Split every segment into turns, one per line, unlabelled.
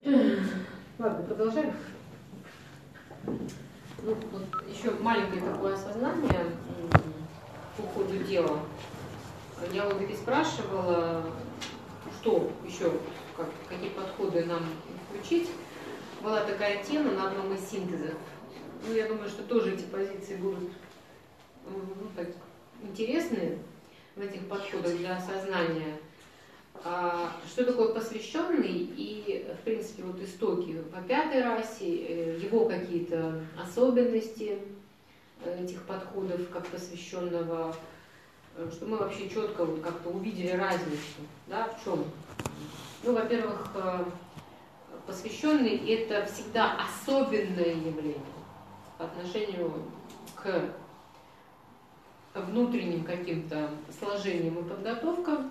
Ладно, продолжаем. Ну, вот еще маленькое такое осознание по ходу дела. Я у Вики спрашивала, что еще, какие подходы нам включить. Была такая тема на одном из синтезов. Ну, я думаю, что тоже эти позиции будут так интересны в этих подходах для осознания. Что такое посвященный и, в принципе, вот истоки по пятой расе, его какие-то особенности этих подходов как посвященного, что мы вообще четко вот как-то увидели разницу, да, в чем? Ну, во-первых, посвященный — это всегда особенное явление по отношению к внутренним каким-то сложениям и подготовкам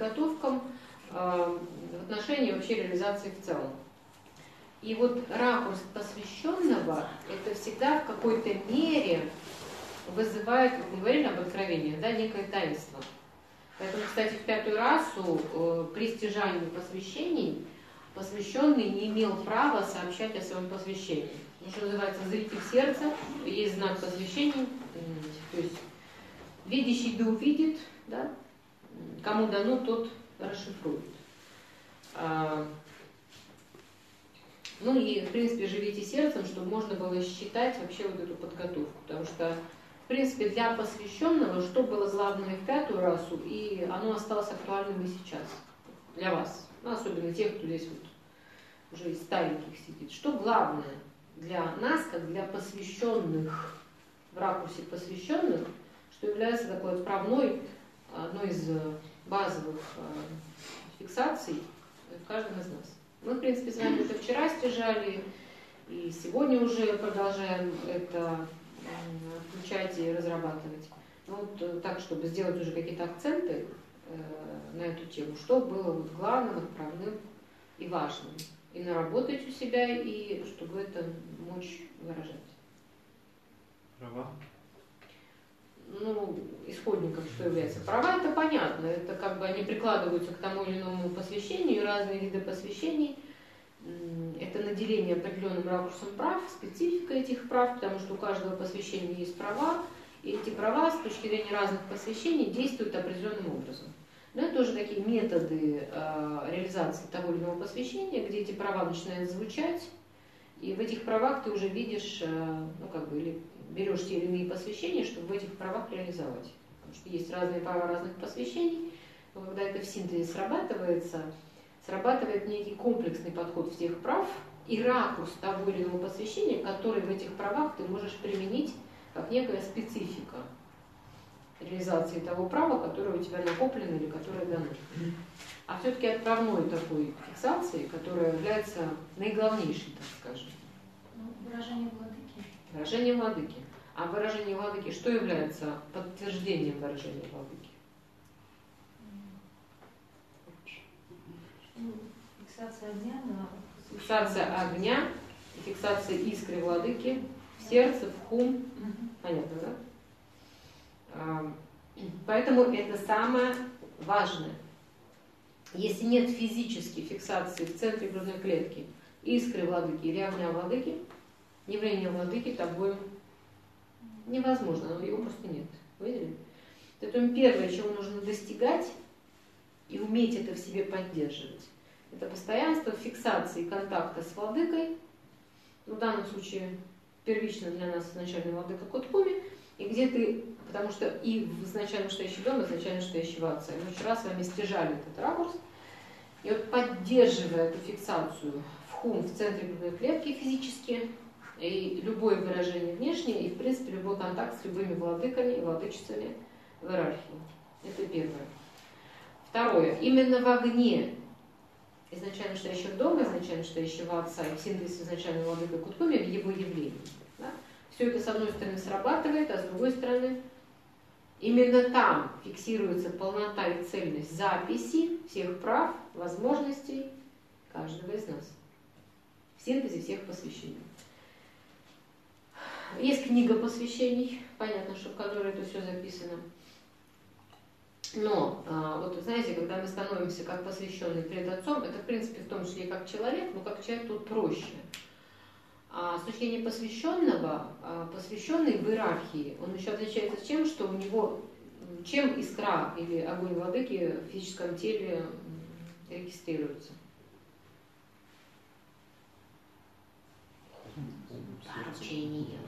в отношении вообще реализации в целом. И вот ракурс посвященного — это всегда в какой-то мере вызывает, как мы говорили об откровениях, да, некое таинство. Поэтому, кстати, в пятую расу при стяжании посвящений посвященный не имел права сообщать о своем посвящении. Что называется зритель сердца, есть знак посвящений, то есть видящий да увидит, да, кому дано, тот расшифрует. Ну и, в принципе, живите сердцем, чтобы можно было считать вообще вот эту подготовку. Потому что, в принципе, для посвященного, что было главное в пятую расу, и оно осталось актуальным и сейчас для вас. Ну, особенно тех, кто здесь вот уже из стареньких сидит. Что главное для нас, как для посвященных, в ракурсе посвященных, что является такой отправной, одной из базовых фиксаций в каждом из нас. Мы, в принципе, с вами это вчера стяжали, и сегодня уже продолжаем это включать и разрабатывать. Ну, вот так, чтобы сделать уже какие-то акценты на эту тему, что было вот главным, отправным и важным. И наработать у себя, и чтобы это мочь выражать.
Права?
Ну, исходником что является? Права — это понятно, это как бы они прикладываются к тому или иному посвящению, разные виды посвящений. Это наделение определенным ракурсом прав, специфика этих прав, потому что у каждого посвящения есть права, и эти права с точки зрения разных посвящений действуют определенным образом. Но это тоже такие методы реализации того или иного посвящения, где эти права начинают звучать, и в этих правах ты уже видишь, ну как бы, или берешь те или иные посвящения, чтобы в этих правах реализовать. Потому что есть разные права разных посвящений, но когда это в синтезе срабатывает некий комплексный подход всех прав и ракурс того или иного посвящения, который в этих правах ты можешь применить как некая специфика реализации того права, которое у тебя накоплено или которое дано. А все-таки отправной такой фиксации, которая является наиглавнейшей, так скажем.
Выражение владыки.
Выражение владыки. А выражение владыки что является подтверждением выражения владыки?
Фиксация огня на...
Фиксация огня и фиксация искры владыки в сердце, в хум. Понятно, да? Поэтому это самое важное. Если нет физической фиксации в центре грудной клетки искры владыки или огня владыки, явление владыки тобой невозможно, но его просто нет. Видели? Поэтому первое, чего нужно достигать и уметь это в себе поддерживать, это постоянство фиксации контакта с владыкой, в данном случае первично для нас изначально владыка Куткуми, и где ты, потому что и в изначально настоящий дом, изначально настоящего отца. И мы вчера с вами стяжали этот ракурс, и вот поддерживая эту фиксацию в хум, в центре грудной клетки физически, и любое выражение внешнее, и в принципе любой контакт с любыми владыками и владычицами в иерархии. Это первое. Второе. Именно в огне изначально настоящего дома, изначально настоящего отца и в синтезе изначально владыка Куткуми в его явлении. Да? Все это с одной стороны срабатывает, а с другой стороны именно там фиксируется полнота и цельность записи всех прав, возможностей каждого из нас. В синтезе всех посвящений. Есть книга посвящений, понятно, что в которой это все записано. Но вот знаете, когда мы становимся как посвященные перед Отцом, это в принципе в том числе и как человек, но как человек тут проще. А с точки зрения посвященного, посвященный в иерархии, он еще отличается тем, что у него, чем искра или огонь владыки в физическом теле регистрируется. Поручение.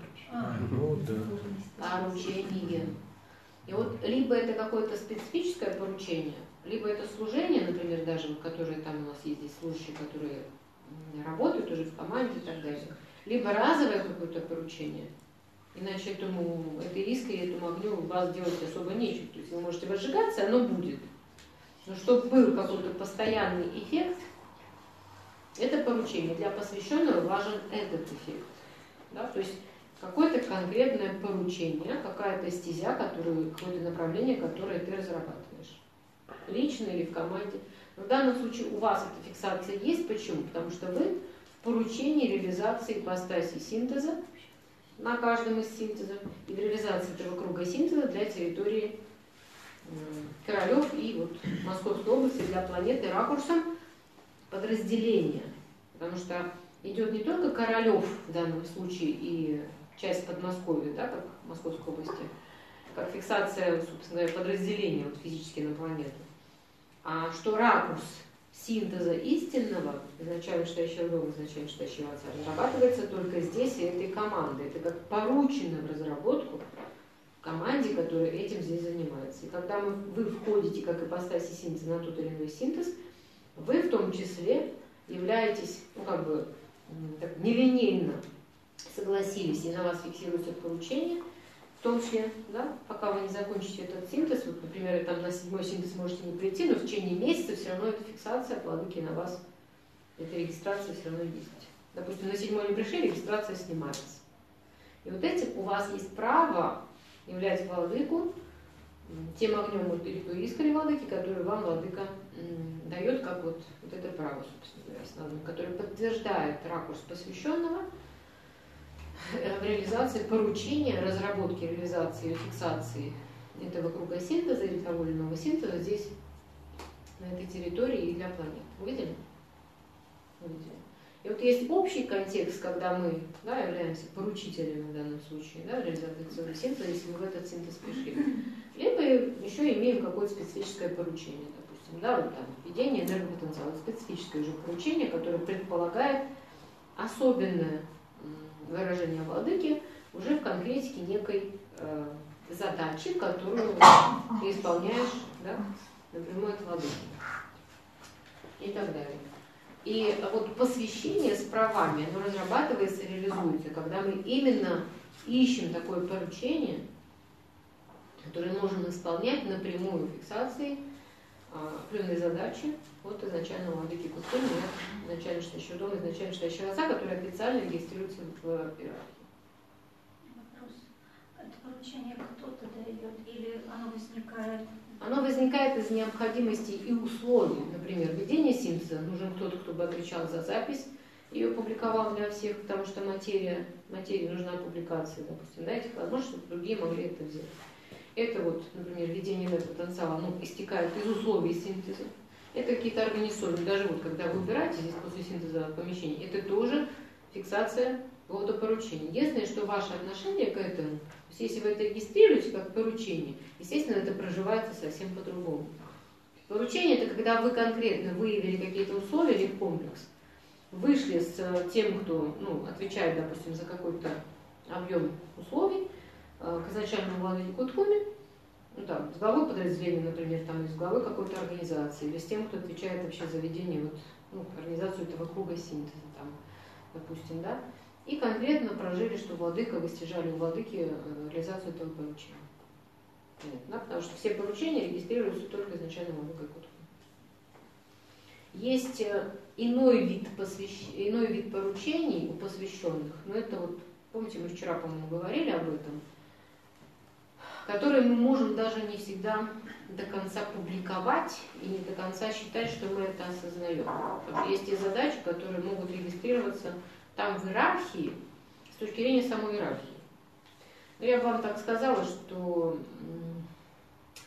Поручение. И вот либо это какое-то специфическое поручение, либо это служение, например, даже, которые там у нас есть здесь служащие, которые работают уже в команде и так далее, либо разовое какое-то поручение, иначе этой искре, этому огню у вас делать особо нечего. То есть вы можете возжигаться, оно будет. Но чтобы был какой-то постоянный эффект, это поручение. Для посвященного важен этот эффект. Да? То есть какое-то конкретное поручение, какая-то стезя, какое-то направление, которое ты разрабатываешь. Лично или в команде. Но в данном случае у вас эта фиксация есть. Почему? Потому что вы в поручении реализации ипостаси синтеза на каждом из синтезов и в реализации этого круга синтеза для территории Королев и вот Московской области для планеты ракурсом подразделения. Потому что идет не только Королев в данном случае и часть Подмосковья, да, как в Московской области, как фиксация, собственно говоря, подразделения вот, физически на планету, а что ракурс синтеза истинного, изначально считающего дома, изначально считающего отца, разрабатывается только здесь и этой командой. Это как поручено в разработку команде, которая этим здесь занимается. И когда вы входите как ипостаси синтеза на тот или иной синтез, вы в том числе являетесь, так, нелинейно согласились, и на вас фиксируется поручение, в том числе, да, пока вы не закончите этот синтез, вот, например, там на 7-й синтез можете не прийти, но в течение месяца все равно эта фиксация владыки на вас, эта регистрация все равно есть. Допустим, на 7-й не пришли, регистрация снимается. И вот этим у вас есть право являть владыку тем огнем вот, или той искрой владыки, которую вам владыка дает, как вот это право, собственно говоря, основное, которое подтверждает ракурс посвященного в реализации поручения, разработки, реализации, фиксации этого круга синтеза или того или иного синтеза здесь, на этой территории и для планет. Увидели? Увидели. И вот есть общий контекст, когда мы, да, являемся поручителями в данном случае, да, реализации синтеза, если мы в этот синтез пришли. Либо еще имеем какое-то специфическое поручение, допустим, да, вот там, введение энергопотенциала, специфическое же поручение, которое предполагает особенное выражение владыки уже в конкретике некой задачи, которую ты исполняешь, да, напрямую от владыки и так далее. И вот посвящение с правами, оно разрабатывается, реализуется, когда мы именно ищем такое поручение, которое можем исполнять напрямую фиксацией определенной задачи от изначального владыки Куцуни, изначально считающего дома, изначально считающего отца, который официально регистрируется в иерархии.
Вопрос. Это поручение кто-то дает или оно возникает?
Оно возникает из необходимости и условий. Например, введение синтеза. Нужен кто-то, кто бы отвечал за запись и опубликовал для всех, потому что материи нужна публикация, допустим, да, этих возможностей, чтобы другие могли это взять. Это вот, например, введение энергопотенциала, оно истекает из условий синтеза. Это какие-то организационные, даже вот когда вы убираете здесь после синтеза помещение, это тоже фиксация какого-то поручения. Единственное, что ваше отношение к этому, то есть если вы это регистрируете как поручение, естественно, это проживается совсем по-другому. Поручение – это когда вы конкретно выявили какие-то условия или комплекс, вышли с тем, кто отвечает, допустим, за какой-то объем условий, к изначальному владыке Кутхуми, с главой подразделения, например, там, из главы какой-то организации, или с тем, кто отвечает вообще за ведение, организацию этого круга синтеза, там, допустим, да, и конкретно прожили, что владыка, вы стяжали у владыки реализацию этого поручения. Да, потому что все поручения регистрируются только изначально владыкой Кутхуми. Есть иной вид поручений у посвященных, но это вот, помните, мы вчера, по-моему, говорили об этом, которые мы можем даже не всегда до конца публиковать и не до конца считать, что мы это осознаем. Потому что есть те задачи, которые могут регистрироваться там в иерархии, с точки зрения самой иерархии. Но я бы вам так сказала, что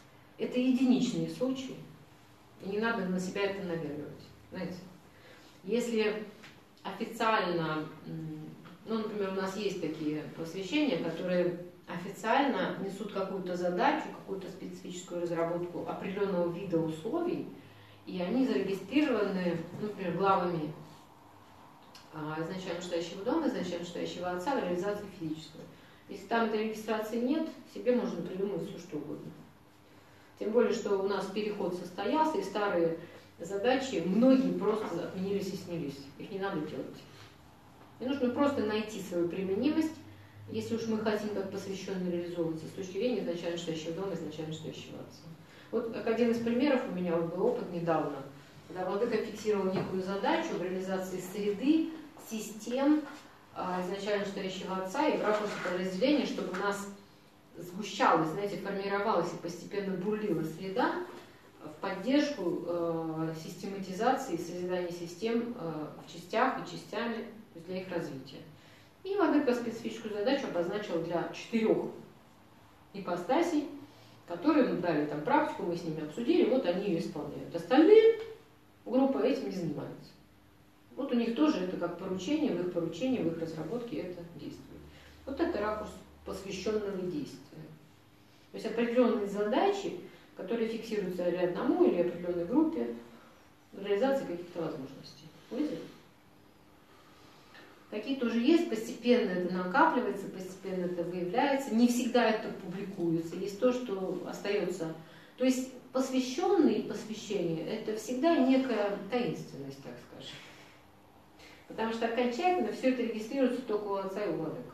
это единичные случаи, и не надо на себя это навязывать. Знаете, если официально, ну, например, у нас есть такие посвящения, которые официально несут какую-то задачу, какую-то специфическую разработку определенного вида условий, и они зарегистрированы, например, главами изначально читающего дома, изначально читающего отца в реализации физической. Если там этой регистрации нет, себе можно придумать все что угодно. Тем более, что у нас переход состоялся, и старые задачи многие просто отменились и снялись. Их не надо делать. И нужно просто найти свою применимость, если уж мы хотим как посвященные реализовываться с точки зрения изначально читающего дома, изначально читающего отца. Вот как один из примеров у меня был опыт недавно, когда владыка фиксировал некую задачу в реализации среды, систем изначально читающего отца и в ракурсе подразделения, чтобы у нас сгущалась, знаете, формировалась и постепенно бурлила среда в поддержку систематизации и созидания систем в частях и частями для их развития. И владыка специфическую задачу обозначил для 4 ипостасей, которые мы дали там практику, мы с ними обсудили, вот они ее исполняют. Остальные группа этим не занимаются. Вот у них тоже это как поручение, в их разработке это действует. Вот это ракурс посвященного действия. То есть определенные задачи, которые фиксируются или одному, или определенной группе в реализации каких-то возможностей. Видите? Такие тоже есть, постепенно это накапливается, постепенно это выявляется, не всегда это публикуется, есть то, что остается. То есть посвященный и посвящение – это всегда некая таинственность, так скажем. Потому что окончательно все это регистрируется только у отца и у владык.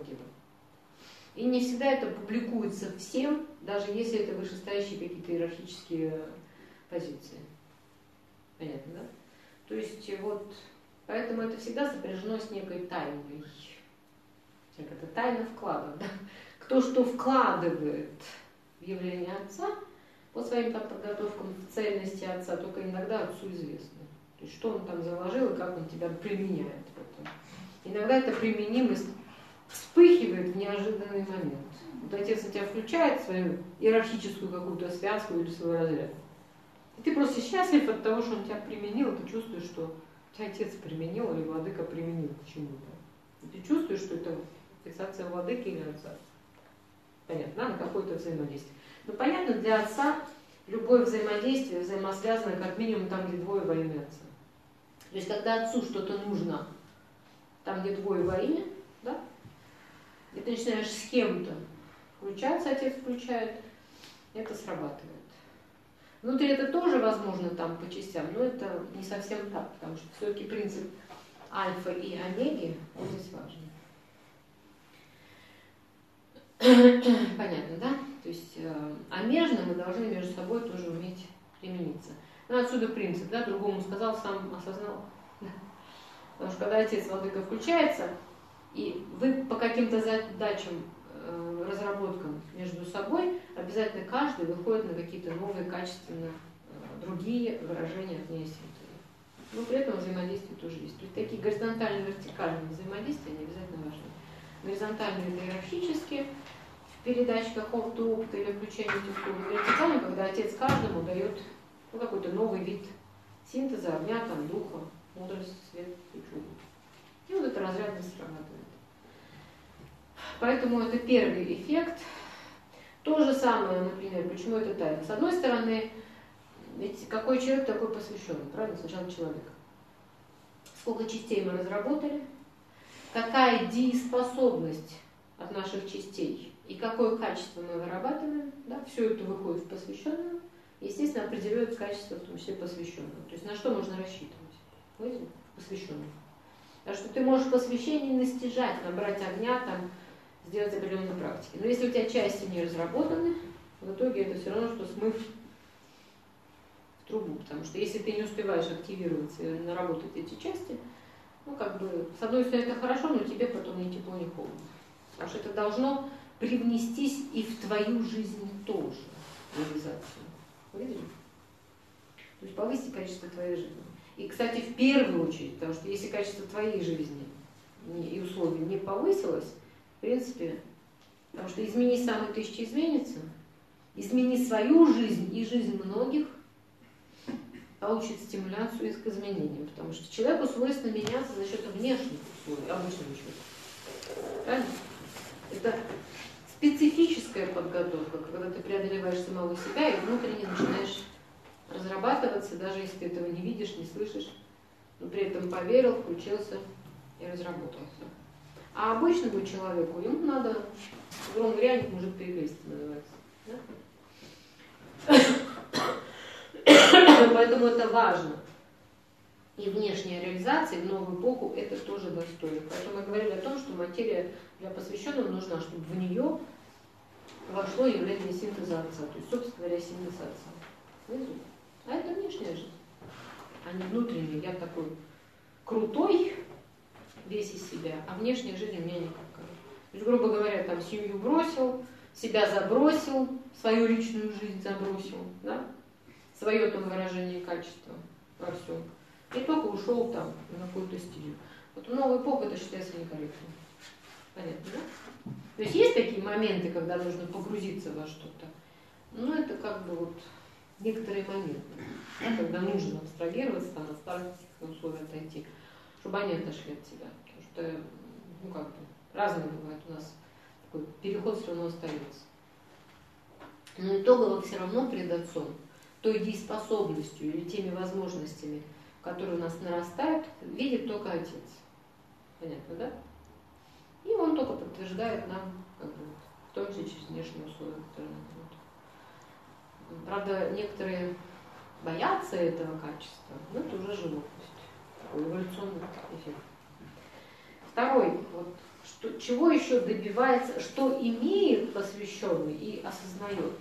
И не всегда это публикуется всем, даже если это вышестоящие какие-то иерархические позиции. Понятно, да? То есть вот, поэтому это всегда сопряжено с некой тайной. Как это тайна вклада, да? Кто что вкладывает в явление отца, по своим там подготовкам в цельности отца, только иногда отцу известно. То есть что он там заложил и как он тебя применяет потом. Иногда эта применимость вспыхивает в неожиданный момент. Вот отец на тебя включает свою иерархическую какую-то связку или свой разряд. И ты просто счастлив от того, что он тебя применил, и ты чувствуешь, что тебя отец применил или владыка применил к чему-то. И ты чувствуешь, что это фиксация владыки или отца. Понятно, да? На какое-то взаимодействие. Но понятно, для отца любое взаимодействие взаимосвязано как минимум там, где двое во имя отца. То есть когда отцу что-то нужно, там, где двое во имя, да? И ты начинаешь с кем-то включаться, отец включает, это срабатывает. Внутри это тоже возможно там по частям, но это не совсем так, потому что все-таки принцип альфа и омеги, он здесь важен. Понятно, да? То есть омежно мы должны между собой тоже уметь примениться. Ну, отсюда принцип, да, другому сказал, сам осознал. Потому что когда отец владыка включается, и вы по каким-то задачам, разработкам между собой, обязательно каждый выходит на какие-то новые, качественно другие выражения от неосинтеза. Но при этом взаимодействие тоже есть. То есть такие горизонтальные, вертикальные взаимодействия, они обязательно важны. Горизонтальные это иерархические, в передаче какого-то опыта или включения этих условий. Вертикально, когда отец каждому дает какой-то новый вид синтеза, огня, там, духа, мудрость, свет, учебу. И вот эта разрядность срабатывает. Поэтому это первый эффект. То же самое, например, почему это тайна. С одной стороны, ведь какой человек такой посвященный, правильно? Сначала человек. Сколько частей мы разработали, какая дееспособность от наших частей и какое качество мы вырабатываем, да, все это выходит в посвященного, естественно, определяет качество, в том числе посвященного. То есть на что можно рассчитывать? Видите? Посвященного. Так что ты можешь посвящение настижать, набрать огня, там, сделать определенные практики. Но если у тебя части не разработаны, в итоге это все равно, что смыв в трубу. Потому что если ты не успеваешь активироваться и наработать эти части, ну, как бы, с одной стороны, это хорошо, но тебе потом ни тепло, ни холодно. Потому что это должно привнестись и в твою жизнь тоже, реализацию. Видели? То есть повысить качество твоей жизни. И, кстати, в первую очередь, потому что если качество твоей жизни и условий не повысилось, в принципе, потому что изменись сам, и тысяча изменится, измени свою жизнь и жизнь многих, получит стимуляцию к изменениям. Потому что человеку свойственно меняться за счет внешних условий, обычного человека. Правильно? Это специфическая подготовка, когда ты преодолеваешь самого себя и внутренне начинаешь разрабатываться, даже если ты этого не видишь, не слышишь, но при этом поверил, включился и разработался. А обычному человеку ему надо, гром грянет, мужик перекрестит, называется. Да? Поэтому это важно. И внешняя реализация в новую эпоху это тоже достойно. Поэтому мы говорили о том, что материя для посвященного нужна, чтобы в нее вошло явление синтеза Отца. То есть, собственно говоря, синтез Отца. Внизу. А это внешняя жизнь, а не внутренняя. Я такой крутой, весь из себя, а внешняя жизнь у меня никакая. То есть, грубо говоря, там семью бросил, себя забросил, свою личную жизнь забросил, да? Свое там выражение качества во всем. И только ушел там на какую-то стиль. Вот в новую эпоху это считается некорректным. Понятно, да? То есть есть такие моменты, когда нужно погрузиться во что-то. Но это как бы вот некоторые моменты, да, когда нужно абстрагироваться, там, от старых условий отойти, чтобы они отошли от тебя. Потому что, ну как бы, разные бывают у нас, такой переход все равно остается. Но итогово все равно пред Отцом, той дееспособностью или теми возможностями, которые у нас нарастают, видит только Отец. Понятно, да? И Он только подтверждает нам, как бы, в том числе через внешние условия, которые нам дают. Правда, некоторые боятся этого качества, но это уже животность, такой эволюционный эффект. Второй, вот, чего еще добивается, что имеет посвященный и осознает.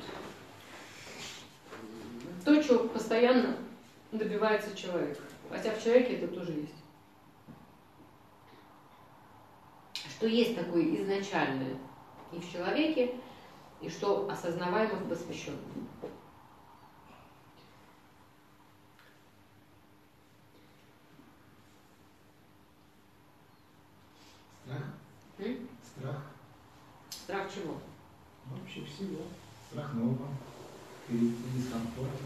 То, чего постоянно добивается человек. Хотя в человеке это тоже есть. Что есть такое изначальное и в человеке, и что осознаваемо в посвященном.
Страх? Страх.
Страх чего?
Вообще всего. Страх нового, перед дискомфортом.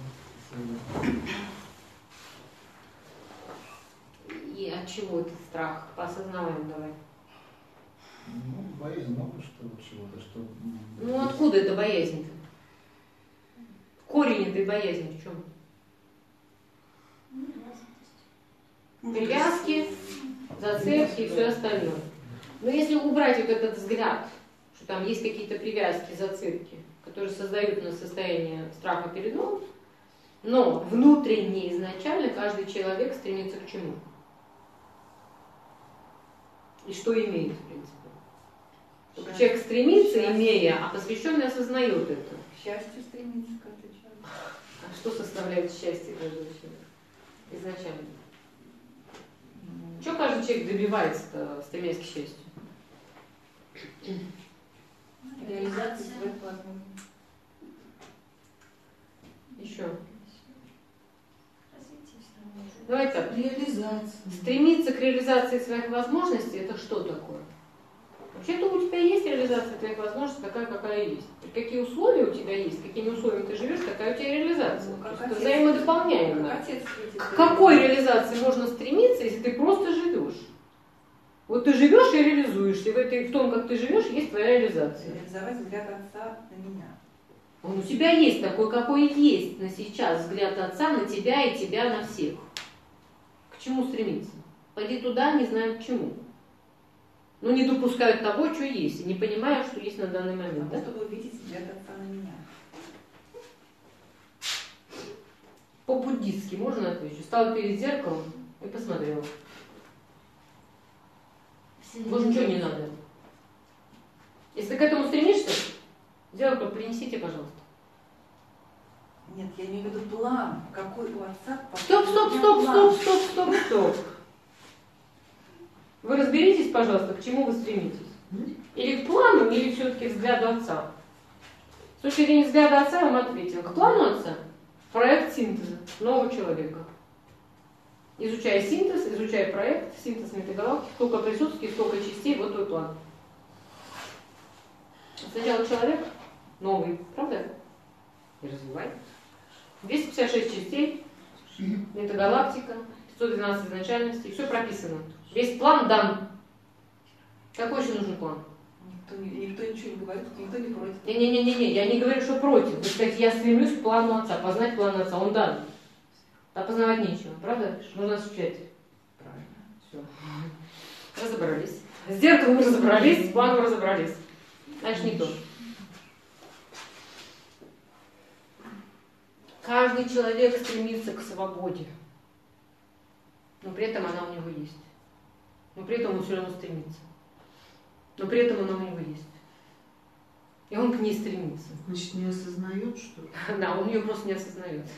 И от чего этот страх? По осознаваемому давай.
Ну, боязнь много что чего-то, что...
Ну откуда эта боязнь-то? Корень этой боязни в чем? Привязки, зацепки и все остальное. Но если убрать вот этот взгляд, что там есть какие-то привязки, зацепки, которые создают у нас состояние страха перед новым, но внутренне изначально каждый человек стремится к чему? И что имеет, в принципе? Только человек стремится, имея, а посвященный осознает это.
К счастью стремится каждый человек.
А что составляет счастье каждого человека? Изначально. Чего каждый человек добивается-то, стремясь к счастью?
Реализация своих возможностей.
Еще. Давай так.
Реализация.
Стремиться к реализации своих возможностей, это что такое? Вообще-то у тебя есть реализация твоих возможностей, такая, какая есть. И какие условия у тебя есть, какими условиями ты живешь, такая у тебя реализация.
Ну,
это взаимодополняемо.
К
какой реализации можно стремиться, если ты просто живешь? Вот ты живешь и реализуешься. В том, как ты живешь, есть твоя реализация.
Реализовать взгляд Отца на меня.
Он у тебя есть такой, какой есть на сейчас взгляд Отца на тебя и тебя на всех. К чему стремиться? Пойди туда, не знаем к чему. Но не допускают того, что есть, и не понимают, что есть на данный момент. Да?
Чтобы увидеть взгляд Отца на меня.
По-буддистски можно отвечу. Стала перед зеркалом и посмотрела. Больше ничего не надо. Если ты к этому стремишься, зеркало принесите, пожалуйста.
Нет, я имею в виду план. Какой у Отца?
Стоп. Вы разберитесь, пожалуйста, к чему вы стремитесь. Или к плану, или все-таки к взгляду Отца. С точки зрения взгляда Отца я вам ответила. К плану Отца проект синтеза нового человека. Изучая синтез, изучая проект, синтез метагалактики, сколько присутствий, сколько частей, вот твой план. Сначала человек новый, правда? и развивай. 256 частей, это галактика, 512 изначальностей, все прописано. Весь план дан. Какой еще нужен план?
Никто ничего не говорит, никто не против.
Не, я не говорю, что против. Вы сказать, я стремлюсь к плану отца, познать план отца, он дан. Опознавать нечего, правда? Нужно осуществлять.
Правильно.
Все. Разобрались. С зеркалом разобрались, с планом разобрались. Значит, не то. Каждый человек стремится к свободе. Но при этом она у него есть. Но при этом он все равно стремится. Но при этом она у него есть. И он к ней стремится.
Значит, не осознает, что ли?
Да, он ее просто не осознает.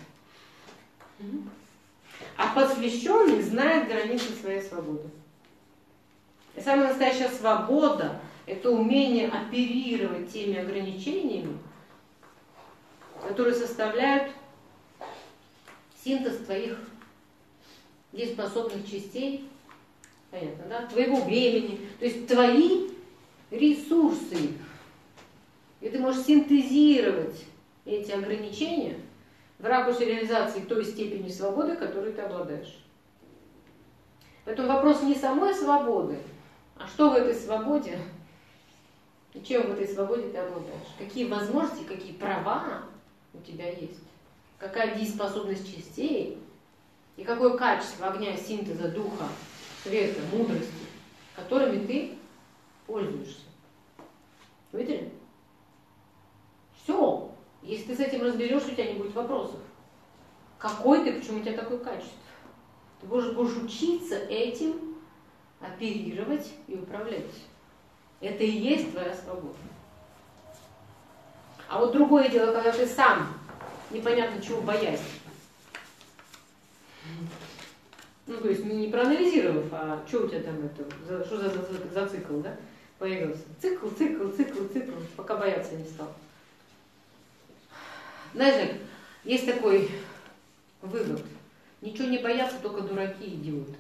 А посвященный знает границы своей свободы. И самая настоящая свобода – это умение оперировать теми ограничениями, которые составляют синтез твоих дееспособных частей, понятно, да? Твоего времени, то есть твои ресурсы. И ты можешь синтезировать эти ограничения в ракурсе реализации той степени свободы, которой ты обладаешь. Поэтому вопрос не самой свободы, а что в этой свободе, и чем в этой свободе ты обладаешь. Какие возможности, какие права у тебя есть. Какая дееспособность частей и какое качество огня, синтеза, духа, света, мудрости, которыми ты пользуешься. Видели? Все. Если ты с этим разберешься, у тебя не будет вопросов. Какой ты, почему у тебя такое качество? Ты будешь учиться этим оперировать и управлять. Это и есть твоя свобода. А вот другое дело, когда ты сам, непонятно чего боясь, то есть не проанализировав, а что у тебя там это, что за цикл, да, появился. Цикл, пока бояться не стал. Знаешь, есть такой вывод. Ничего не боятся только дураки и идиоты.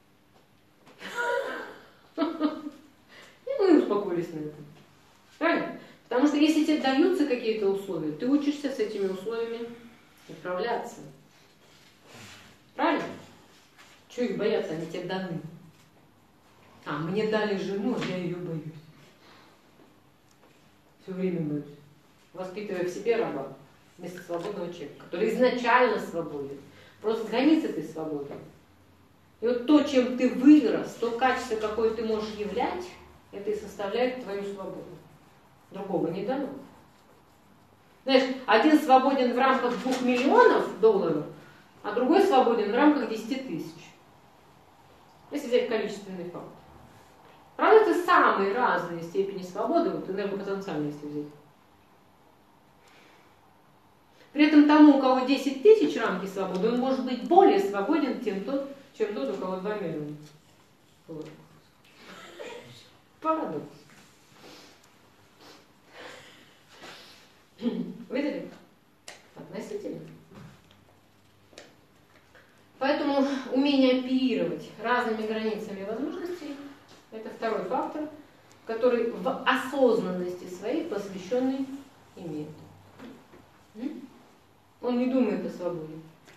И мы успокоились на этом. Правильно? Потому что если тебе даются какие-то условия, ты учишься с этими условиями управляться. Правильно? Чего их бояться, они тебе даны. А, мне дали жену, а я ее боюсь. Все время боюсь. Воспитывая в себе раба вместо свободного человека, который изначально свободен. Просто границы этой свободы. И вот то, чем ты вырос, то качество, какое ты можешь являть, это и составляет твою свободу. Другого не дано. Знаешь, один свободен в рамках 2 миллионов долларов, а другой свободен в рамках 10 тысяч. Если взять количественный факт. Правда, это самые разные степени свободы, вот энергопотенциально, если взять. При этом тому, у кого 10 тысяч рамки свободы, он может быть более свободен, чем тот, у кого 2 миллиона. Вот. Парадокс. Видели? Относительно. Поэтому умение оперировать разными границами возможностей – это второй фактор, который в осознанности своей посвященный имеет. Он не думает о свободе.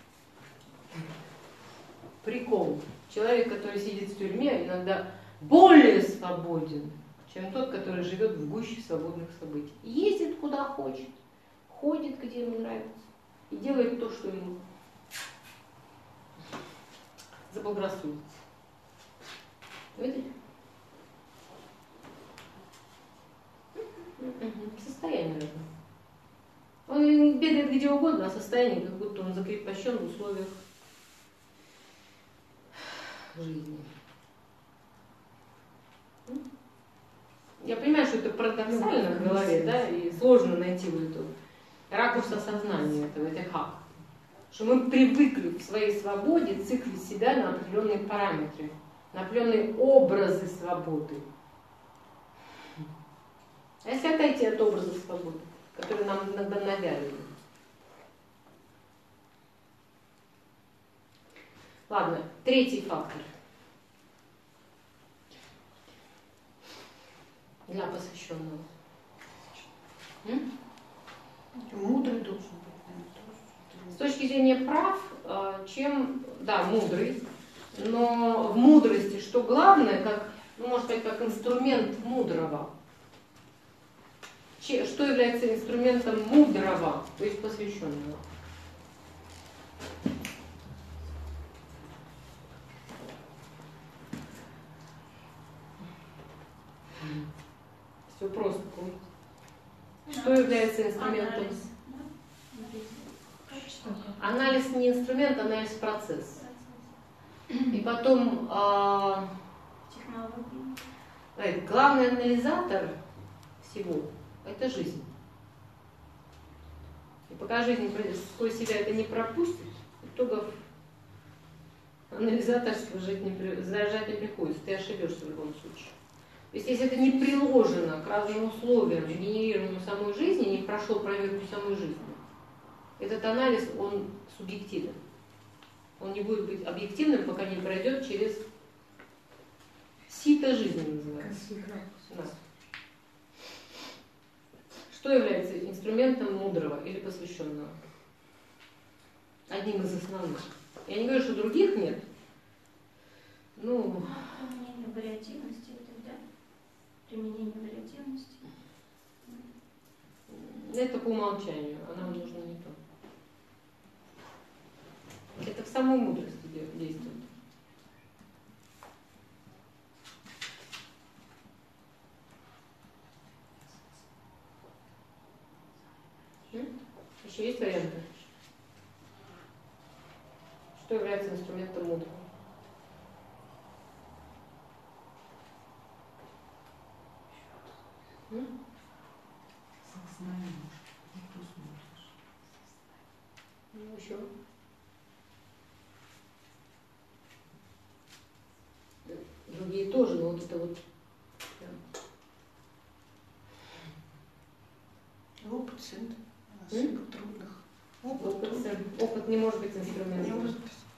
Прикол. Человек, который сидит в тюрьме, иногда более свободен, чем тот, который живет в гуще свободных событий. Ездит куда хочет, ходит, где ему нравится, и делает то, что ему заблагорассудится. Видели? Состояние разное. Он бегает где угодно, а состояние, как будто он закрепощен в условиях жизни. Я понимаю, что это парадоксально в голове, да, и сложно найти вот эту ракурс осознания этого, это хак. Что мы привыкли в своей свободе циклить себя на определенные параметры, на определенные образы свободы. А если отойти от образа свободы, которые нам иногда навязаны? Ладно, третий фактор. Для посвященного.
Мудрый должен быть.
точки зрения прав, чем, да, мудрый, но в мудрости что главное, как, ну, можно сказать, как инструмент мудрого. Что является инструментом мудрого, то есть посвященного? Все просто. Что является инструментом? Анализ не инструмент, анализ процесс. И потом главный анализатор всего – это жизнь. И пока жизнь сквозь себя это не пропустит, итогов анализаторства заражать не приходится, ты ошибешься в любом случае. То есть если это не приложено к разным условиям, генерированию самой жизни, не прошло проверку самой жизни, этот анализ, он субъективен. Он не будет быть объективным, пока не пройдет через сито жизни, называется. Да. Что является инструментом мудрого или посвященного? Одним из основных. Я не говорю, что других нет. Ну,
применение вариативности, это, да? Применение вариативности.
Это по умолчанию, а нам нужно не то. Это в самой мудрости действует. Еще есть варианты? Что является инструментом мудрого?
Сознание. Не посмотришь.
Ну, еще. Другие тоже, но вот это вот.
Опыт цент. Особо трудных.
Опыт не может быть инструментом.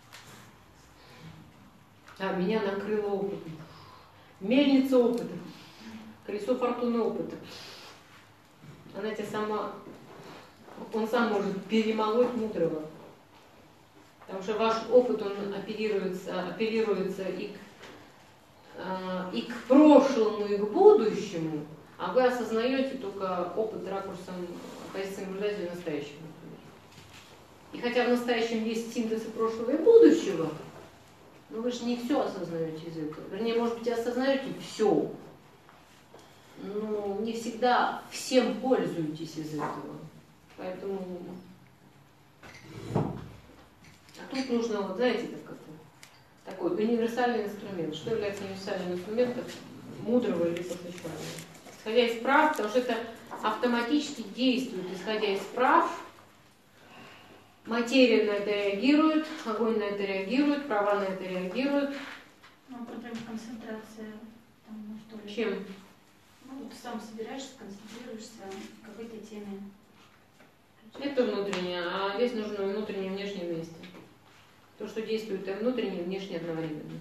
А, меня накрыло опытом. Мельница опыта. Колесо фортуны опыта. Она тебя сама, он сам может перемолоть мудрого. Потому что ваш опыт, он апеллируется и к прошлому, и к будущему, а вы осознаете только опыт ракурсом позиции наблюдателя настоящего, например. И хотя в настоящем есть синтез прошлого и будущего, но вы же не все осознаете из этого. Вернее, может быть, осознаете все. Но не всегда всем пользуетесь из этого. Поэтому тут нужно, вот знаете, такой универсальный инструмент. Что является универсальным инструментом мудрого или посвященного? Исходя из прав, потому что это автоматически действует, исходя из прав. Материя на это реагирует, огонь на это реагирует, права на это реагируют.
Ну, например, концентрация, там, ну, что ли.
Чем?
Ну, ты сам собираешься, концентрируешься в какой-то теме.
Это внутреннее, а здесь нужно внутреннее и внешнее вместе. То, что действует и внутреннее, и внешнее одновременно.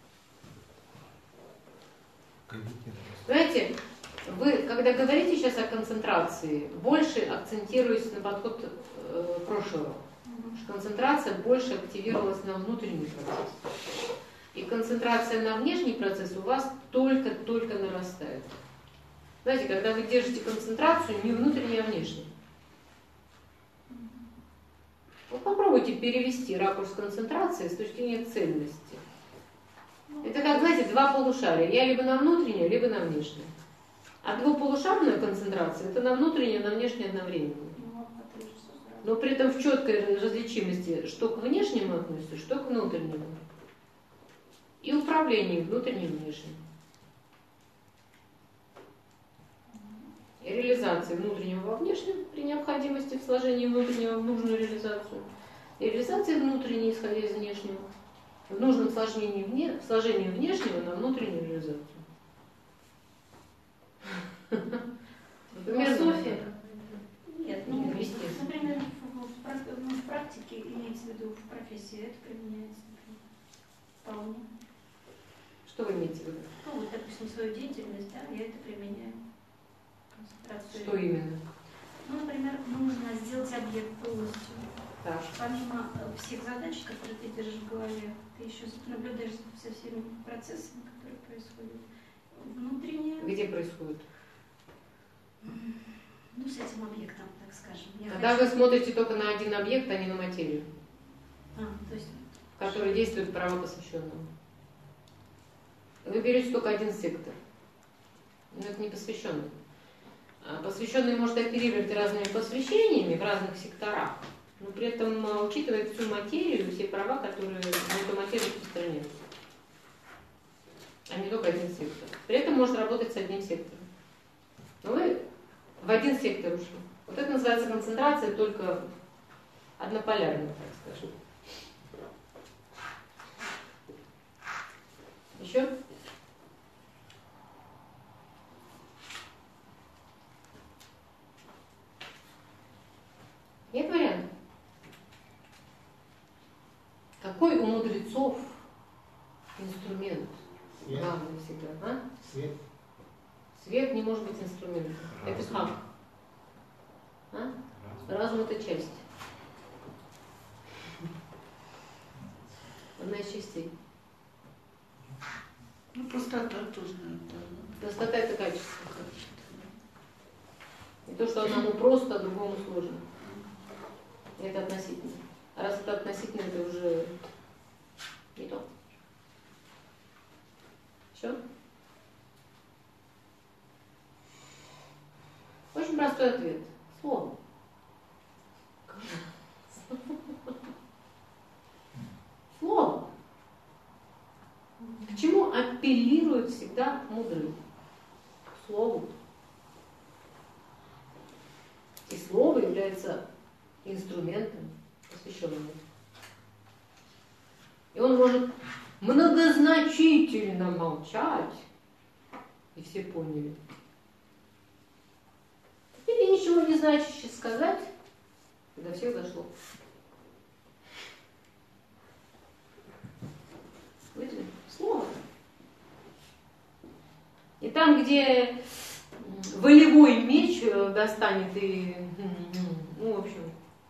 Знаете, вы, когда говорите сейчас о концентрации, больше акцентируетесь на подход прошлого. Потому что концентрация больше активировалась на внутренний процесс. И концентрация на внешний процесс у вас только-только нарастает. Знаете, когда вы держите концентрацию, не внутренней, а внешней. Вот попробуйте перевести ракурс концентрации с точки зрения цельности. Это как, знаете, два полушария. Я либо на внутреннее, либо на внешнее. А двуполушарная концентрация – это на внутреннее, на внешнее одновременно. Но при этом в четкой различимости, что к внешнему относится, что к внутреннему. И управление внутренним и внешним. И реализация внутреннего во внешнем при необходимости в сложении внутреннего в нужную реализацию. И реализация внутренней, исходя из внешнего, в нужном сложении внешнего на внутреннюю реализацию.
Философия? Нет,
ну, естественно.
Например, в практике, имеется в виду в профессии, это применяется, например, вполне.
Что вы имеете в виду?
Ну, вот, допустим, свою деятельность, да, я это применяю. Концентрацию.
Что именно?
Ну, например, нужно сделать объект полностью.
Так.
Помимо всех задач, которые ты держишь в голове, ты еще наблюдаешь за всеми процессами, которые происходят внутренне.
Где происходит?
Ну, с этим объектом, так скажем.
Тогда вы смотрите только на один объект, а не на материю,
То есть...
в которой действуют права посвященного. Вы берете только один сектор. Но это не посвященный. Посвященный может оперировать разными посвящениями в разных секторах, но при этом учитывает всю материю, все права, которые на эту материю распространяются. А не только один сектор. При этом может работать с одним сектором. Но вы в один сектор ушли. Вот это называется концентрация, только однополярная, так скажем. Еще? Нет вариантов. Какой у мудрецов инструмент?
Свет.
Главный всегда. А?
Свет.
Свет не может быть инструментом. Это хак. А? Разум это часть. Одна из частей.
Ну, пустота тоже, наверное.
Простота это качество. Не то, что одному просто, а другому сложно. Это относительно. А раз это относительно, это уже не то. Все? Очень простой ответ. Слово. Слово. К чему апеллирует всегда мудрый? К слову. И слово является инструментом посвященного. И он может многозначительно молчать, и все поняли. Или ничего не значащее сказать, и до всех дошло. Видели? Слово. И там, где волевой меч достанет и, ну, в общем,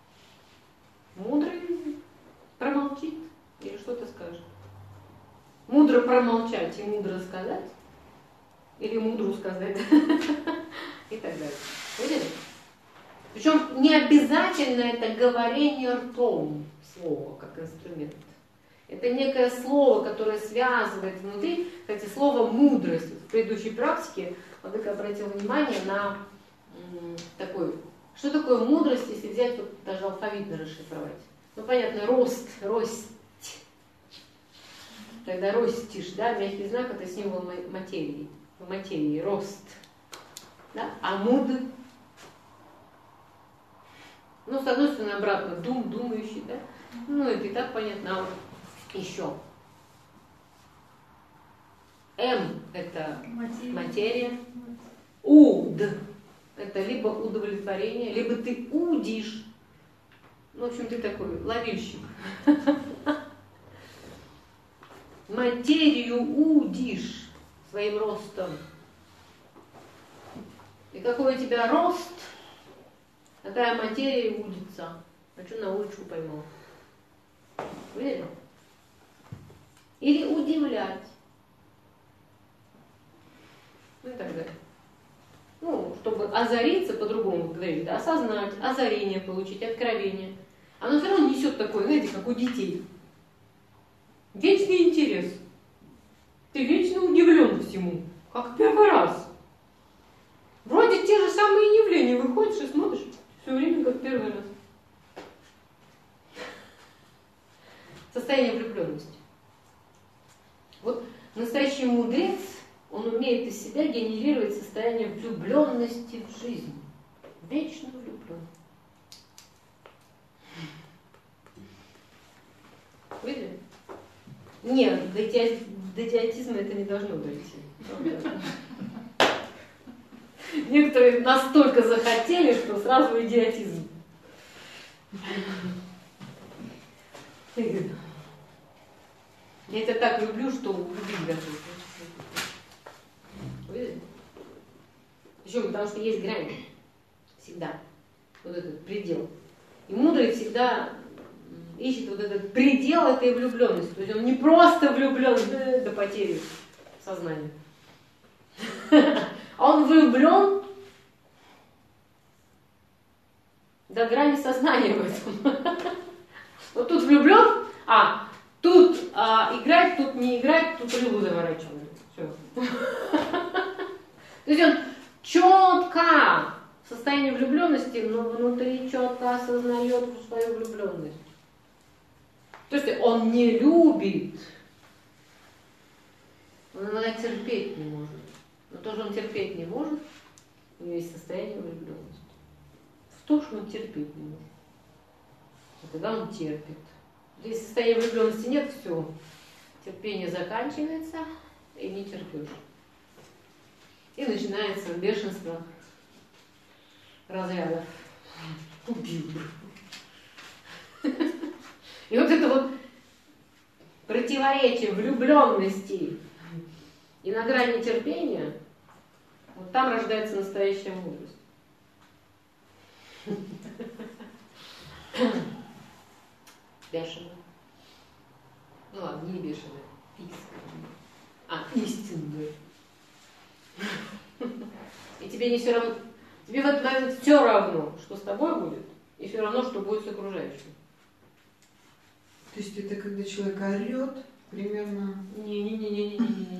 мудрый промолчит или что-то скажет. Мудро промолчать и мудро сказать, или мудру сказать, и так далее. Видели? Причем не обязательно это говорение ртом слова, как инструмент. Это некое слово, которое связывает внутри, кстати, слово мудрость. В предыдущей практике Владыка обратил внимание на такой, что такое мудрость, если взять вот даже алфавитно расшифровать. Ну, понятно, рост. Тогда ростишь, да, мягкий знак это символ материи. В материи рост. Да? А муд, ну, с одной стороны, обратно, думающий, да? Ну, это и так понятно, а вот еще. М это материя. Уд это либо удовлетворение, либо ты удишь. Ну, в общем, ты такой ловильщик. Материю удишь своим ростом. И какой у тебя рост, такая материя и удится. А что на улицу поймал? Видели? Или удивлять. Ну и так далее. Ну, чтобы озариться, по-другому говорить, да, осознать, озарение получить, откровение. Оно все равно несет такое, знаете, как у детей. Вечный интерес. Ты вечно удивлен всему, как в первый раз. Вроде те же самые явления, выходишь и смотришь, все время как первый раз. Состояние влюбленности. Вот настоящий мудрец, он умеет из себя генерировать состояние влюбленности в жизнь. Вечно влюблен. Видели? Нет, до идиотизма это не должно дойти. Некоторые настолько захотели, что сразу идиотизм. Я это так люблю, что убить готов. Видите? Причем потому что есть грань. Всегда. Вот этот предел. И мудрый всегда ищет вот этот предел этой влюбленности. То есть он не просто влюблен до потери сознания, а он влюблен до грани сознания в этом. Вот тут влюблен, тут играть, тут не играть, тут рыбу заворачивает. Все. То есть он четко в состоянии влюбленности, но внутри четко осознает свою влюбленность. То есть он не любит, он иногда терпеть не может. Но то, что он терпеть не может, у него есть состояние влюбленности. В то, что он терпеть не может. И тогда он терпит. Если состояния влюбленности нет, все. Терпение заканчивается, и не терпешь. И начинается бешенство разрядов. Убил. И вот это вот противоречие влюбленности и на грани терпения, вот там рождается настоящая мудрость. Бешеная. Ну ладно, не бешеная. Истинная. И тебе не все равно, тебе в этот момент все равно, что с тобой будет, и все равно, что будет с окружающим.
То есть это когда человек орет, примерно...
Не.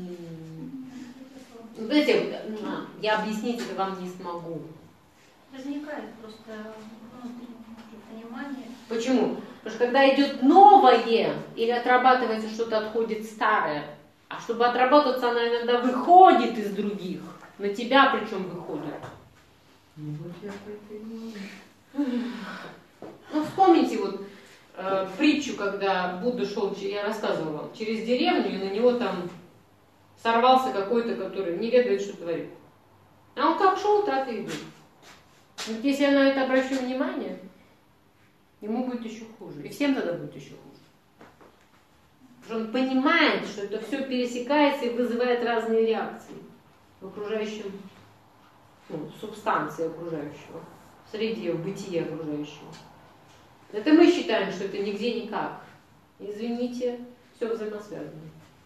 Знаете, я объяснить это вам не смогу.
Возникает просто внутреннее понимание.
Почему? Потому что когда идет новое, или отрабатывается что-то, отходит старое, а чтобы отрабатываться, она иногда выходит из других, на тебя причем выходит.
Ну вот я по этой говорю.
Ну вспомните вот притчу, когда Будда шел, я рассказывала вам, через деревню, и на него там сорвался какой-то, который не ведает, что творит. А он как шел, так и идет. Вот если я на это обращу внимание, ему будет еще хуже. И всем тогда будет еще хуже. Потому что он понимает, что это все пересекается и вызывает разные реакции в окружающем, субстанции окружающего, в среде, в бытие окружающего. Это мы считаем, что это нигде никак. Извините, все взаимосвязано.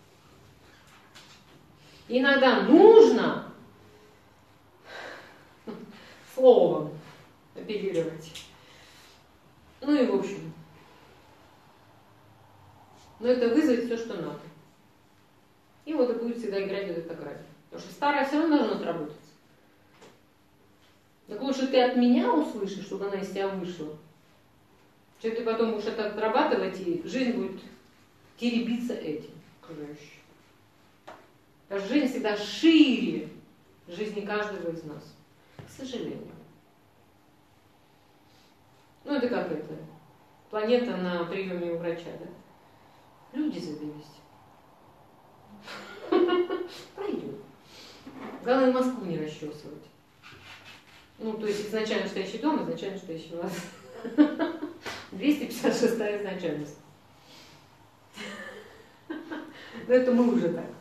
Иногда нужно словом апеллировать. Ну и в общем. Но это вызовет все, что надо. И вот это будет всегда играть вот эта грань. Потому что старое все равно должно отработаться. Так лучше ты от меня услышишь, чтобы она из тебя вышла. Что ты потом будешь это отрабатывать, и жизнь будет теребиться этим окружающим. Потому что жизнь всегда шире жизни каждого из нас. К сожалению. Ну это как это? Планета на приеме у врача, да? Люди завелись. Пройдет. Главное Москву не расчесывать. Ну, то есть изначально стоящий дом, изначально стоящий вас. 256-я изначальность. Но это мы уже так.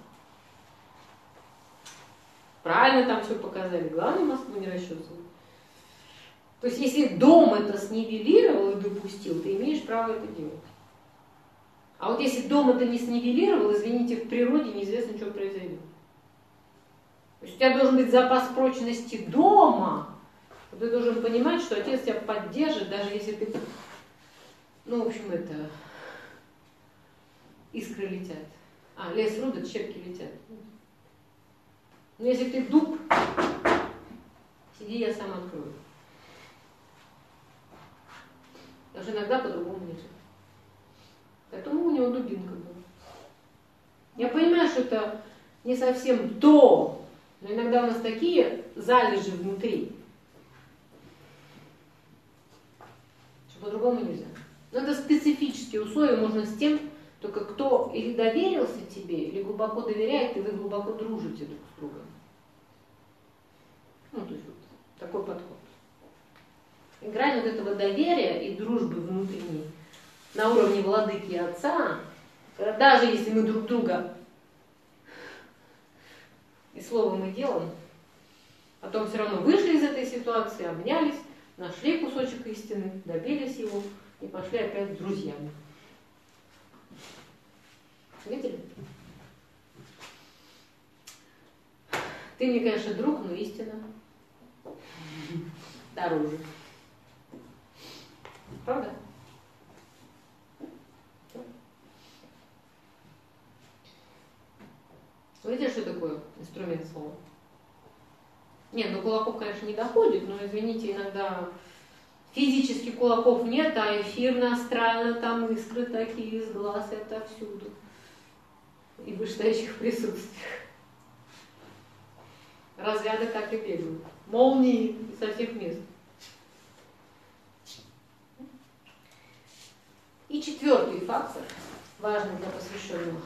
Правильно там все показали. Главное Москву не расчесывать. То есть если дом это снивелировал и допустил, ты имеешь право это делать. А вот если дом это не снивелировал, извините, в природе неизвестно, что произойдет. То есть у тебя должен быть запас прочности дома. Ты должен понимать, что отец тебя поддержит, даже если ты... Ну, в общем, это... Искры летят. Лес рубят, щепки летят. Но если ты дуб, сиди, я сам открою. Потому что иногда по-другому нельзя. Поэтому у него дубинка была. Я понимаю, что это не совсем то, но иногда у нас такие залежи внутри, что по-другому нельзя. Но это специфические условия, можно с тем, только кто или доверился тебе, или глубоко доверяет, и вы глубоко дружите друг с другом. Ну, то есть вот такой подход. И грань вот этого доверия и дружбы внутренней на уровне владыки и отца, когда даже если мы друг друга и словом, и делом, потом все равно вышли из этой ситуации, обнялись, нашли кусочек истины, добились его, и пошли опять с друзьями. Видели? Ты мне, конечно, друг, но истина дороже. Правда? Видите, что такое инструмент слова? Нет, ну кулаков, конечно, не доходит, но, извините, иногда физически кулаков нет, а эфирно, астрально, там искры такие из глаз, это отовсюду. И в вышестоящих присутствиях. Разряды так и бегают. Молнии со всех мест. И четвертый фактор, важный для посвященного.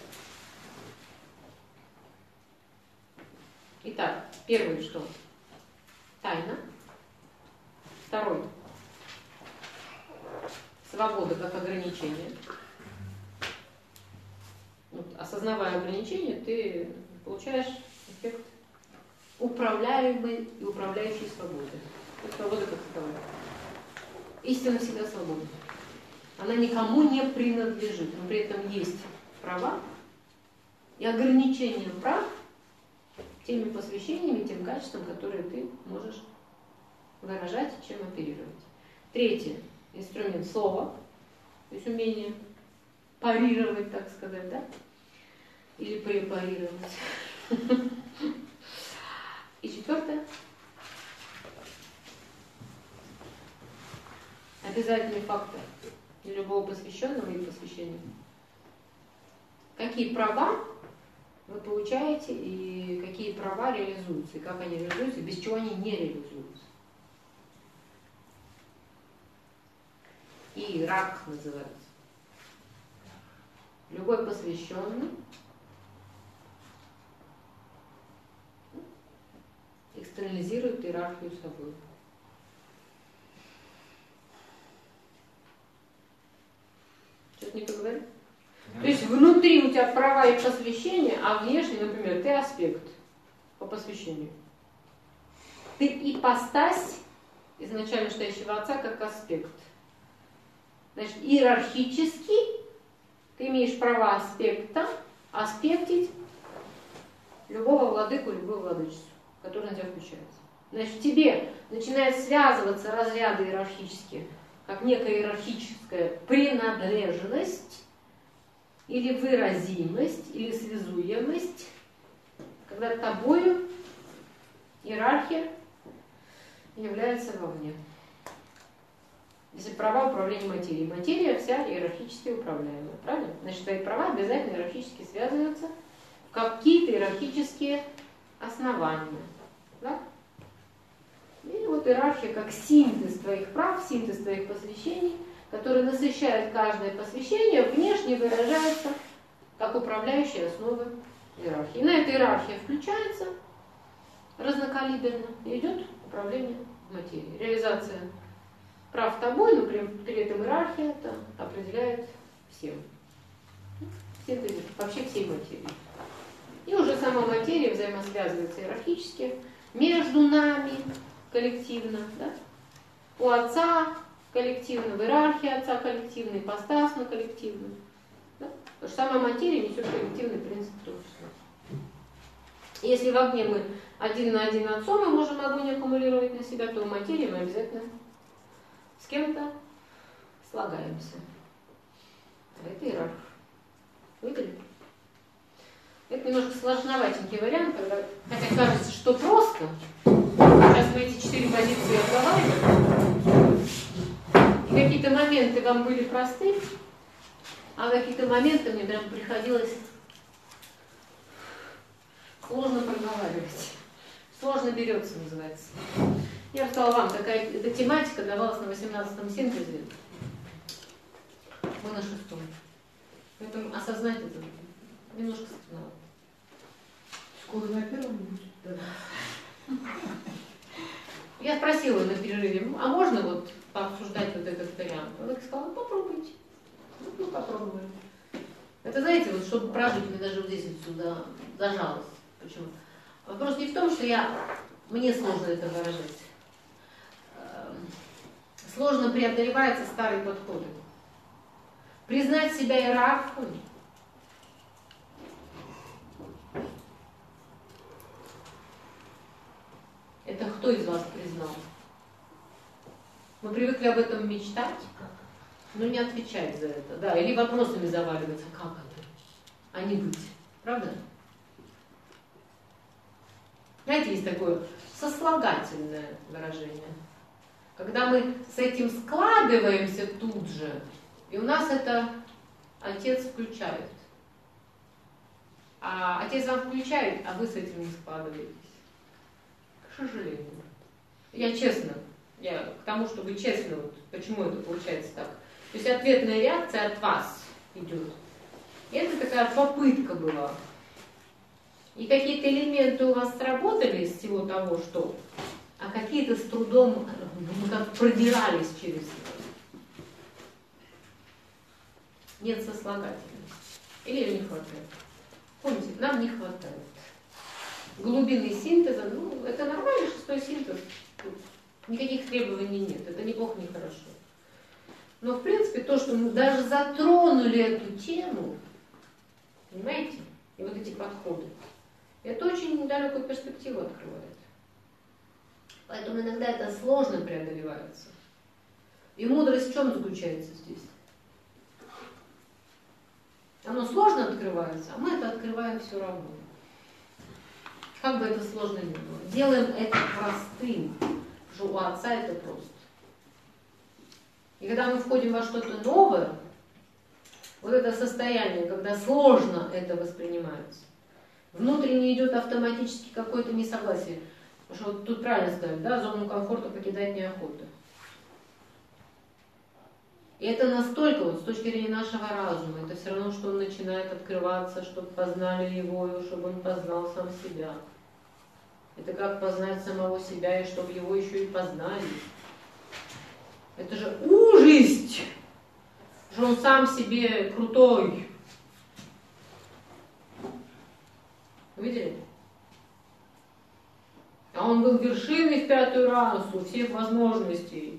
Итак, первый что? Тайна. Второй. Свобода как ограничение. Вот, осознавая ограничения, ты получаешь эффект управляемой и управляющей свободы. То есть свобода как таковая. Истина всегда свободна. Она никому не принадлежит, но при этом есть права и ограничения прав теми посвящениями, тем качеством, которые ты можешь выражать, чем оперировать. Третий инструмент слова, то есть умение парировать, так сказать, да? Или препарировать. И четвертое. Обязательный фактор для любого посвященного и посвящения. Какие права вы получаете и какие права реализуются, и как они реализуются, и без чего они не реализуются. Иерарх называется. Любой посвященный экстернализирует иерархию собой. Что-то не поговорил? То есть внутри у тебя права и посвящения, а внешне, например, ты аспект по посвящению. Ты ипостась изначально стоящего отца как аспект. Значит, иерархически ты имеешь права аспекта аспектить любого владыку, любую владычицу, которая на тебя включается. Значит, в тебе начинают связываться разряды иерархические, как некая иерархическая принадлежность, или выразимость, или связуемость, когда тобою иерархия является вовне. Если права управления материей. Материя вся иерархически управляемая. Правильно? Значит, твои права обязательно иерархически связываются в какие-то иерархические основания. Да? И вот иерархия как синтез твоих прав, синтез твоих посвящений, который насыщает каждое посвящение, внешне выражается как управляющая основа иерархии. И на этой иерархии включается разнокалиберно и идет управление материей. Реализация прав тобой, но при этом иерархия это определяет всем. Вообще всей материи. И уже сама материя взаимосвязывается иерархически между нами коллективно. Да? У отца коллективно, в иерархии отца коллективно, ипостасно коллективно. Да? Потому что сама материя несет коллективный принцип в том числе. Если в огне мы один на один отцом мы можем огонь аккумулировать на себя, то в материи мы обязательно с кем-то слагаемся. Это иерарх. Видели? Это немножко сложноватенький вариант, хотя кажется, что просто. Сейчас мы эти 4 позиции обговариваем. И какие-то моменты вам были просты, а какие-то моменты мне прям приходилось сложно проговаривать. Сложно берется, называется. Я рассказала вам, какая эта тематика давалась на 18-м синтезе. Мы на 6-м. Поэтому осознать это немножко сложновато.
Скоро на первом будет?
Да. Я спросила на перерыве, а можно вот пообсуждать вот этот вариант? Он сказал, ну попробуйте. Ну попробуем. Это, знаете, вот чтобы прожить, мне даже вот здесь вот сюда зажалось. Почему? Вопрос не в том, что мне сложно это выражать. сложно преодолеваются старые подходы. Признать себя иерархом. Это кто из вас признал? Мы привыкли об этом мечтать, но не отвечать за это. Да, или вопросами заваливаться. Как это? А не быть. Правда? Знаете, есть такое сослагательное выражение. Когда мы с этим складываемся тут же, и у нас это отец включает. А отец вам включает, а вы с этим не складываетесь. К сожалению. Я честно, я к тому, чтобы честно, вот, почему это получается так. То есть ответная реакция от вас идет. И это такая попытка была. И какие-то элементы у вас сработали из всего того, что, а какие-то с трудом как продирались через это. Нет сослагательности. Или ее не хватает. Помните, нам не хватает. Глубины синтеза, ну, это нормальный шестой синтез. Тут никаких требований нет. Это ни плохо, ни хорошо. Но, в принципе, то, что мы даже затронули эту тему, понимаете, и вот эти подходы, это очень далекую перспективу открывает. Поэтому иногда это сложно преодолевается. И мудрость в чем заключается здесь? Оно сложно открывается, а мы это открываем все равно. Как бы это сложно ни было. Делаем это простым, потому что у Отца это просто. И когда мы входим во что-то новое, вот это состояние, когда сложно это воспринимается, внутренне идет автоматически какое-то несогласие. Потому что вот тут правильно сказали, да, зону комфорта покидать неохота. И это настолько, вот, с точки зрения нашего разума, это все равно, что он начинает открываться, чтобы познали его, и чтобы он познал сам себя. Это как познать самого себя, и чтобы его еще и познали. Это же ужасть, что он сам себе крутой. Видели? А он был вершиной в 5-ю расу всех возможностей.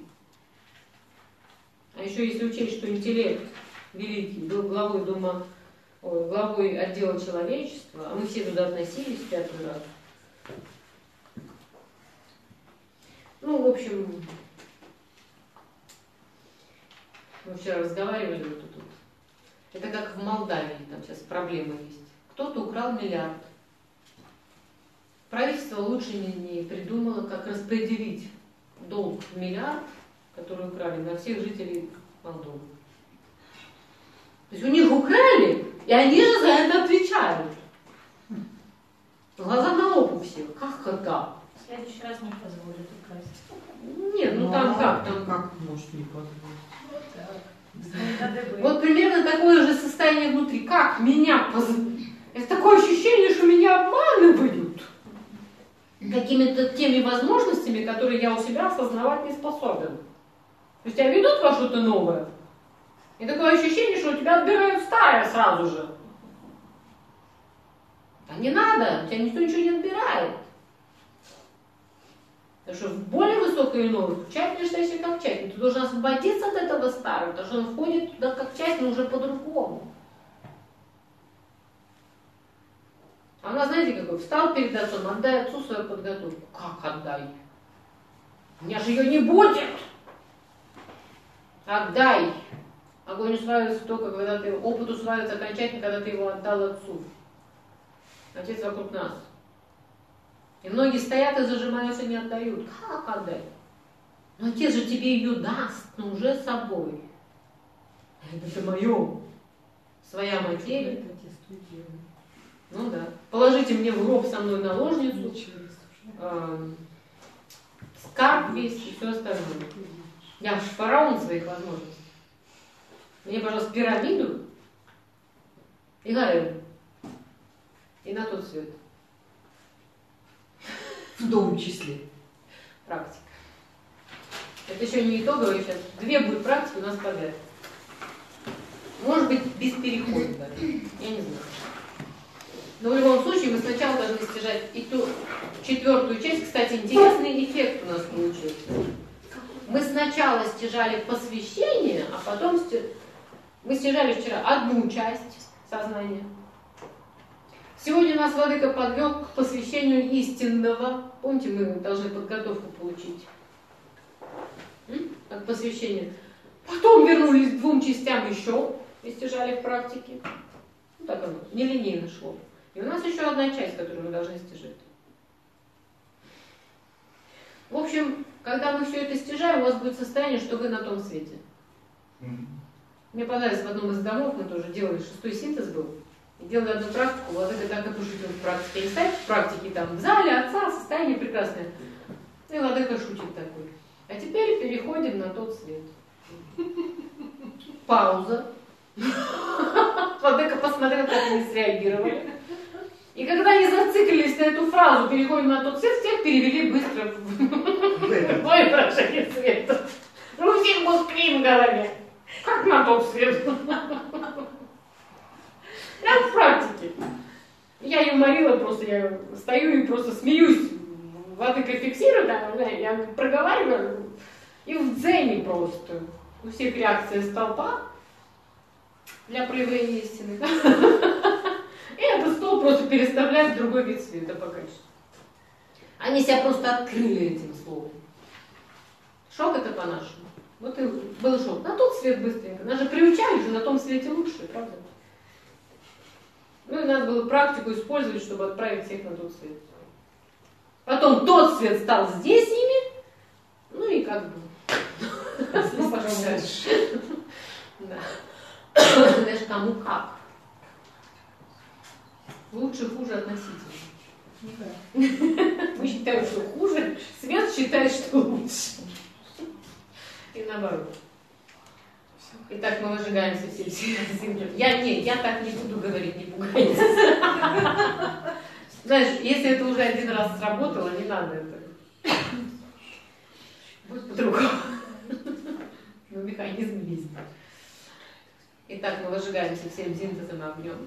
А еще если учесть, что интеллект великий был главой отдела человечества, а мы все туда относились в 5-ю расу. Ну, в общем, мы вчера разговаривали вот тут. Это как в Молдавии, там сейчас проблема есть. Кто-то украл миллиард. Правительство лучше не придумало, как распределить долг в миллиард, который украли, на всех жителей Молдовы. То есть у них украли, и они же за это отвечают. Глаза на лоб у всех. Как это?
В следующий раз не позволят украсть.
Нет, ну там как там.
Как может не позволить?
Вот так.
Вот примерно такое же состояние внутри. Как меня Это такое ощущение, что меня обманывают. Какими-то теми возможностями, которые я у себя осознавать не способен. То есть тебя ведут во что-то новое. И такое ощущение, что у тебя отбирают старое сразу же. А не надо, у тебя никто ничего не отбирает. Потому что в более высокое и новое часть не считаешь как часть. Но ты должен освободиться от этого старого, потому что он входит туда как часть, но уже по-другому. А она, знаете, какой? Встал перед отцом, отдай отцу свою подготовку. Как отдай? У меня же ее не будет. Отдай. Огонь усваивается только, когда ты... Опыт усваивается окончательно, когда ты его отдал отцу. Отец вокруг нас. И многие стоят и зажимаются, не отдают. Как отдай? Но отец же тебе ее даст, но уже с собой. Это мое. Своя материя. Ну да. Положите мне в гроб со мной наложницу, скарб весь и все остальное. Я же фараон своих возможностей. Мне, пожалуйста, пирамиду и гарем. И на тот свет.
В том числе.
Практика. Это еще не итоговое сейчас. 2 будет практики у нас подряд. Может быть, без перехода даже. Я не знаю. Но в любом случае мы сначала должны стяжать и ту 4-ю часть. Кстати, интересный эффект у нас получился. Мы сначала стяжали посвящение, а потом мы стяжали вчера одну часть сознания. Сегодня нас Владыка подвел к посвящению истинного. Помните, мы должны подготовку получить. Как посвящение. Потом вернулись к 2 частям еще и стяжали в практике. Ну, так оно, нелинейно шло. И у нас еще одна часть, которую мы должны стяжать. В общем, когда мы все это стяжаем, у вас будет состояние, что вы на том свете. Мне понравилось, в одном из домов мы тоже делали, 6-й синтез был. И делали одну практику, Владыка так и пошутил в практике. Не ставь в практике там в зале отца, состояние прекрасное. И Владыка шутит такой. А теперь переходим на тот свет. Пауза. Владыка посмотрел, как они среагировали. И когда они зациклились на эту фразу «переходим на тот свет», всех перевели быстро в другое выражение света. Ну, у всех был клин в голове. Как на тот свет? Прям в практике. Я юморила просто, я стою и просто смеюсь. Владыка фиксирует, я проговариваю. И в дзене просто. У всех реакция столпа для проявления истины. И этот стол просто переставляют в другой вид света по качеству. Они себя просто открыли этим словом. Шок это по-нашему. Вот и был шок. На тот свет быстренько. Нас же приучали же, на том свете лучше, правда? Ну и надо было практику использовать, чтобы отправить всех на тот свет. Потом тот свет стал здесь ими, ну и как бы. Ну, пожалуйста. Знаешь, кому как. Лучше, хуже относительно. Мы считаем, что хуже, свет считает, что лучше. И наоборот. Итак, мы выжигаемся все синтезом. Я так не буду говорить, не пугайтесь. Знаешь, если это уже один раз сработало, не надо это. Будет по-другому. Но механизм есть. Итак, мы выжигаемся всем синтезом и огнем.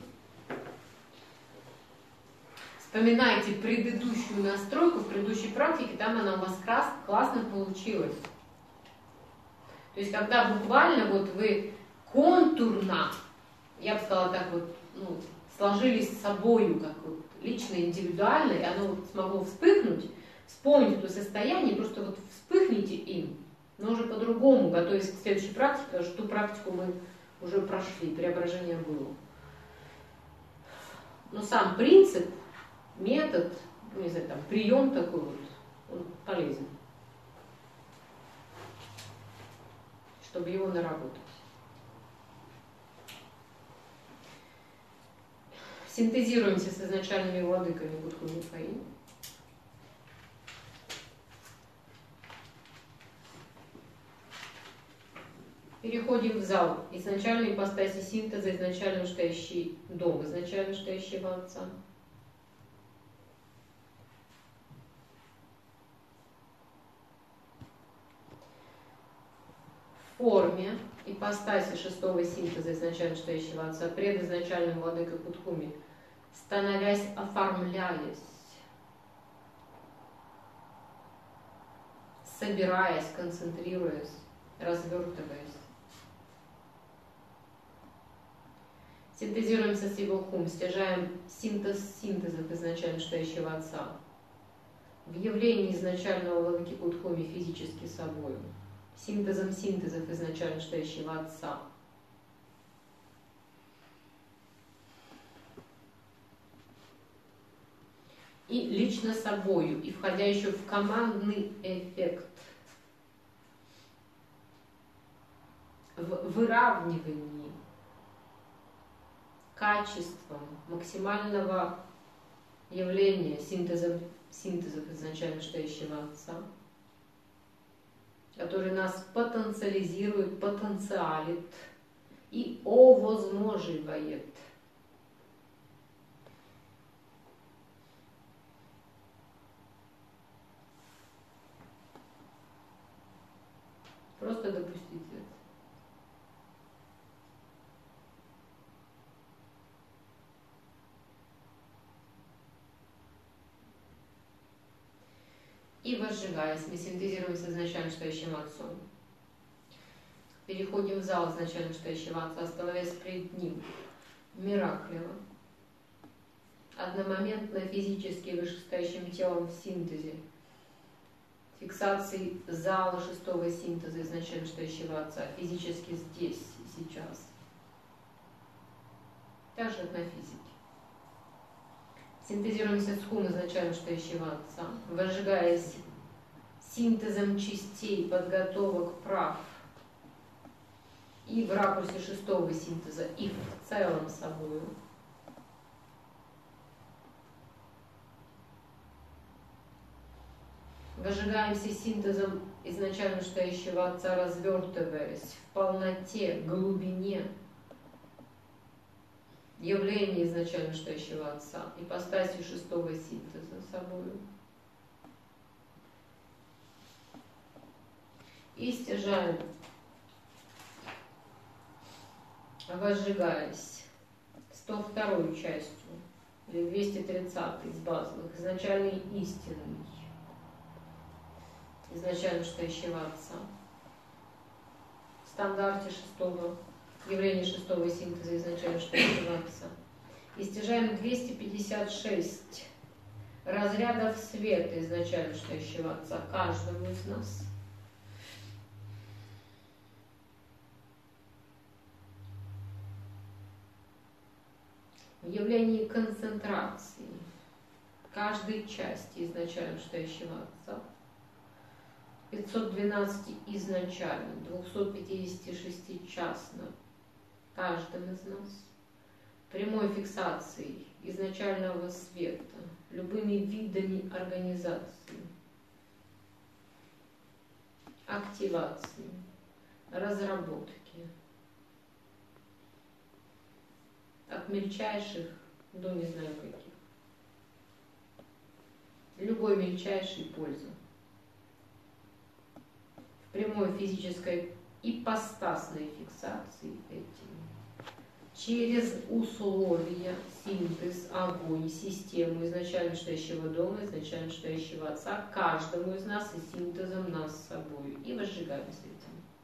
Вспоминайте предыдущую настройку в предыдущей практике, там она у вас классно получилась. То есть, когда буквально вот вы контурно, я бы сказала так вот, ну, сложились с собою, как вот лично, индивидуально, и оно вот смогло вспыхнуть, вспомните это состояние, просто вот вспыхните им, но уже по-другому, готовясь к следующей практике, потому что ту практику мы уже прошли, преображение было. Но сам принцип, метод, ну, не знаю, там, прием такой вот, он полезен, чтобы его наработать. Синтезируемся с изначальными владыками Будху Михаи. Переходим в зал. Изначальной ипостаси синтеза, изначально стоящий дом, изначально стоящего Отца. В форме ипостаси 6-го синтеза, изначально стоящего Отца, пред изначальным владыкой Кутхуми, становясь, оформляясь, собираясь, концентрируясь, развертываясь. Синтезируемся с его хум, стяжаем синтез синтезов изначально стоящего Отца в явлении изначального владыки Кутхуми физически собою, синтезом синтезов изначально стоящего Отца. И лично собою, и входя еще в командный эффект, в выравнивании качеством максимального явления синтезов изначально стоящего Отца, который нас потенциализирует, потенциалит и овозможивает. Просто допустите это. И возжигаясь, мы синтезируем с изначально стоящим Отцом. Переходим в зал изначально стоящего Отца, становясь пред Ним мираклево, одномоментно физически вышестоящим телом в синтезе, фиксации зала шестого синтеза изначально стоящего Отца, физически здесь и сейчас. Также на физике. Синтезируемся с хум изначально стоящего Отца, возжигаясь синтезом частей, подготовок прав и в ракурсе шестого синтеза, и в целом собою. Возжигаемся синтезом изначально стоящего Отца, развертываясь в полноте, глубине явления изначально стоящего Отца, ипостасью шестого синтеза собою. И стяжаем, возжигаясь 102-ю частью, или 230-й из базовых, изначальной истинной, изначально стоящего Отца, в стандарте шестого, явления шестого синтеза изначально стоящего Отца. И стяжаем 256 разрядов света изначально стоящего Отца каждому из нас. В явлении концентрации каждой части изначально стоящего Отца, 512 изначально, 256 частно каждым из нас, прямой фиксацией изначального света, любыми видами организации, активации, разработки, от мельчайших до не знаю каких. Любой мельчайшей пользы. В прямой физической ипостасной фиксации этим. Через условия, синтез, огонь, систему изначально стоящего дома, изначально стоящего Отца, каждому из нас и синтезом нас с собой. И возжигаемся этим.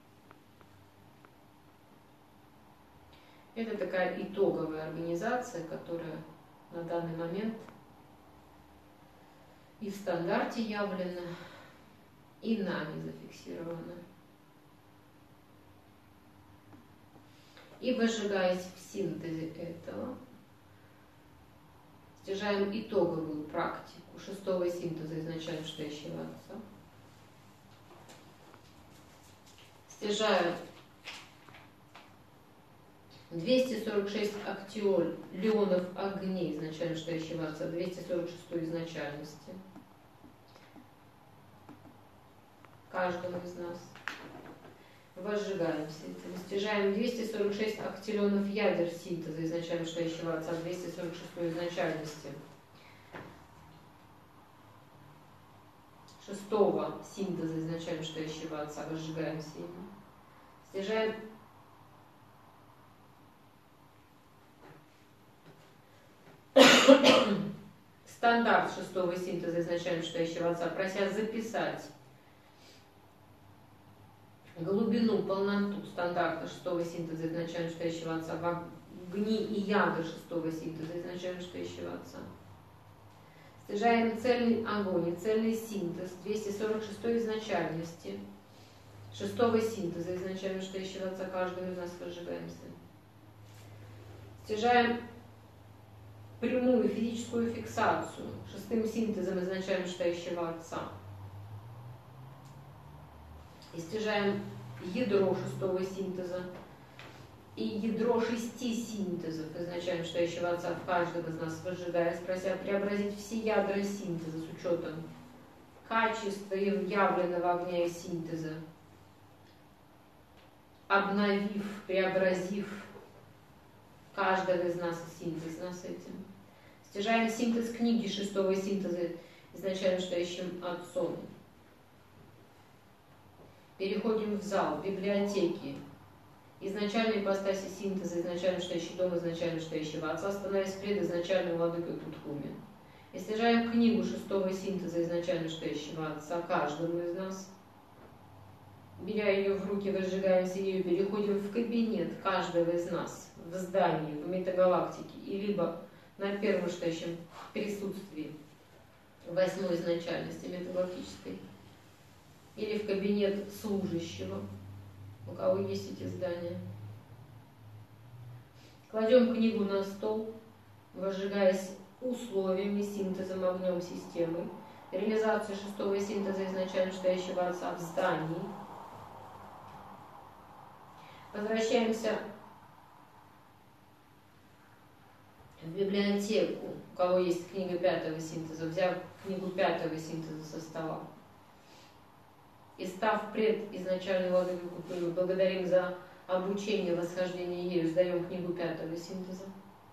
Это такая итоговая организация, которая на данный момент и в стандарте явлена, и нами зафиксирована. И возжигаясь в синтезе этого, стяжаем итоговую практику шестого синтеза изначально стоящего Отца. Стяжаем 246 актиолионов огней изначально стоящего Отца, 246 изначальности каждому из нас. Возжигаемся этим. Стяжаем 246 актилионов ядер синтеза изначально стоящего Отца, 246 изначальности шестого синтеза изначально стоящего Отца. Возжигаемся им. Стяжаем стандарт шестого синтеза изначально стоящего Отца, прося записать глубину, полноту стандарта шестого синтеза изначально стоящего Отца в огни и ядра шестого синтеза изначально стоящего Отца. Стяжаем цельный огонь и цельный синтез 246 изначальности шестого синтеза изначально стоящего Отца, каждому из нас возжигаемся. Стяжаем прямую физическую фиксацию шестым синтезом изначально стоящего Отца. И стяжаем ядро шестого синтеза и ядро шести синтезов изначально стоящего Отца в каждом из нас, возжигая, прося преобразить все ядра синтеза с учетом качества явленного огня и синтеза, обновив, преобразив каждого из нас и синтез нас этим. Стяжаем синтез книги шестого синтеза изначально стоящим Отцом. Переходим в зал, библиотеки, изначальной ипостаси синтеза, изначально стоящий дом, изначально стоящего Отца, становясь пред изначальным владыкой Кутхуми. И стяжаем книгу шестого синтеза изначально стоящего Отца каждому из нас. Беря ее в руки, возжигаемся ею, переходим в кабинет каждого из нас, в здании, в метагалактике, и либо на первом стоящем присутствии восьмой изначальности метагалактической, или в кабинет служащего, у кого есть эти здания. Кладем книгу на стол, возжигаясь условиями, синтезом, огнем системы, реализации шестого синтеза изначально стоящего Отца в здании. Возвращаемся в библиотеку, у кого есть книга пятого синтеза, взяв книгу пятого синтеза со стола. И став пред изначальной владыкой культуры, благодарим за обучение, восхождение ею, сдаем книгу пятого синтеза.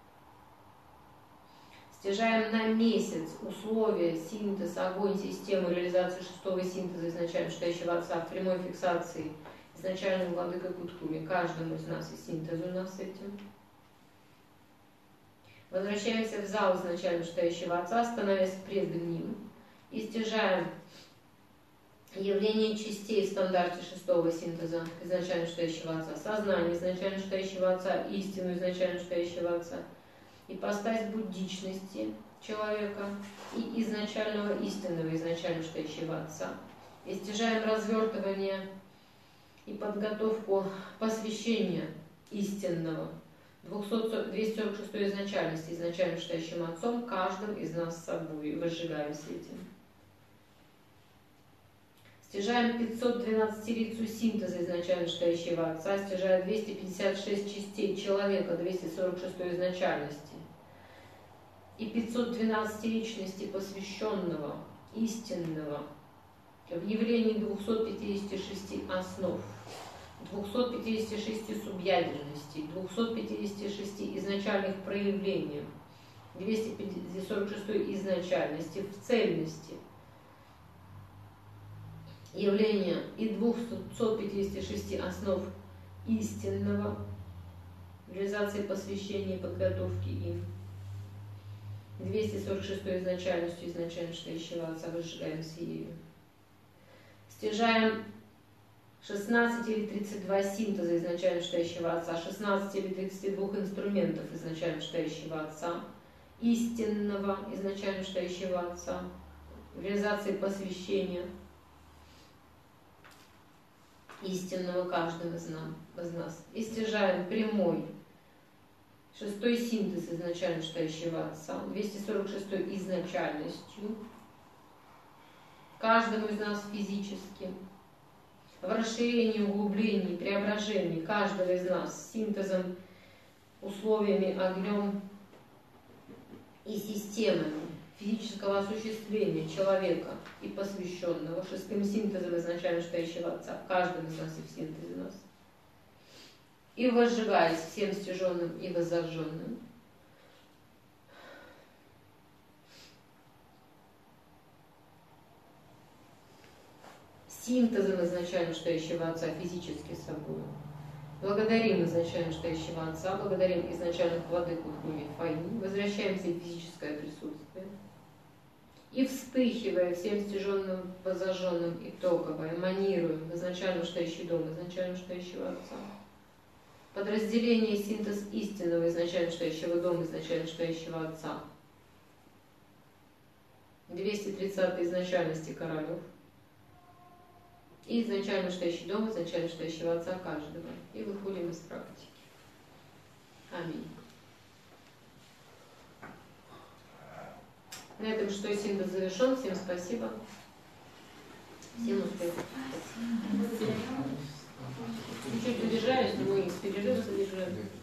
Стяжаем на месяц условия, синтез, огонь, систему, реализацию шестого синтеза изначально стоящего Отца в прямой фиксации изначальной владыкой Куткуми, каждому из нас и синтез у нас с этим. Возвращаемся в зал изначально стоящего Отца, становясь пред ним, и стяжаем явление частей в стандарте шестого синтеза изначально стоящего Отца, сознание изначально стоящего Отца, истину изначально стоящего Отца, ипостась буддичности человека и изначального истинного изначально стоящего Отца. И стяжаем развертывание и подготовку посвящения истинного 246 изначальности изначально стоящим Отцом, каждым из нас с собой, возжигаемся этим. Стяжаем 512-рицу синтеза изначально стоящего Отца, стяжая 256 частей человека 246 изначальности и 512 личностей посвященного, истинного, в явлении 256 основ, 256 субъядерностей, 256 изначальных проявлений, 246 изначальности в цельности явления и 256 основ истинного в реализации посвящения и подготовки им, 246 изначальностью изначально стоящего Отца, возжигаемся ею. Стяжаем 16 или 32 синтеза изначально стоящего Отца, 16 или 32 инструментов изначально стоящего Отца, истинного изначально стоящего Отца, в реализации посвящения истинного каждого из нас. И стяжаем прямой шестой синтез изначально стоящего Отца, 246 изначальностью, каждому из нас физически, в расширении, углублении, преображении каждого из нас синтезом, условиями, огнем и системами физического осуществления человека и посвященного шестым синтезом изначально стоящего Отца, в каждом из нас и в синтезе нас. И возжигаясь всем стяженным и воззажженным, синтезом изначально стоящего Отца физически собой. Благодарим изначально стоящего Отца, благодарим изначальных владыку в Хуме Файни, возвращаемся в физическое присутствие. И вспыхивая всем стяженным, воззажженным итогово, эманируем изначально стоящий дом, изначально стоящего Отца. Подразделение синтез истинного изначально стоящего дома, изначально стоящего Отца. 230 изначальности королев. И изначально стоящий дом, изначально стоящего Отца каждого. И выходим из практики. Аминь. На этом шестой синтез завершен. Всем спасибо. Всем успехов. Чуть-чуть задержаюсь, но мы с перерывом задержались.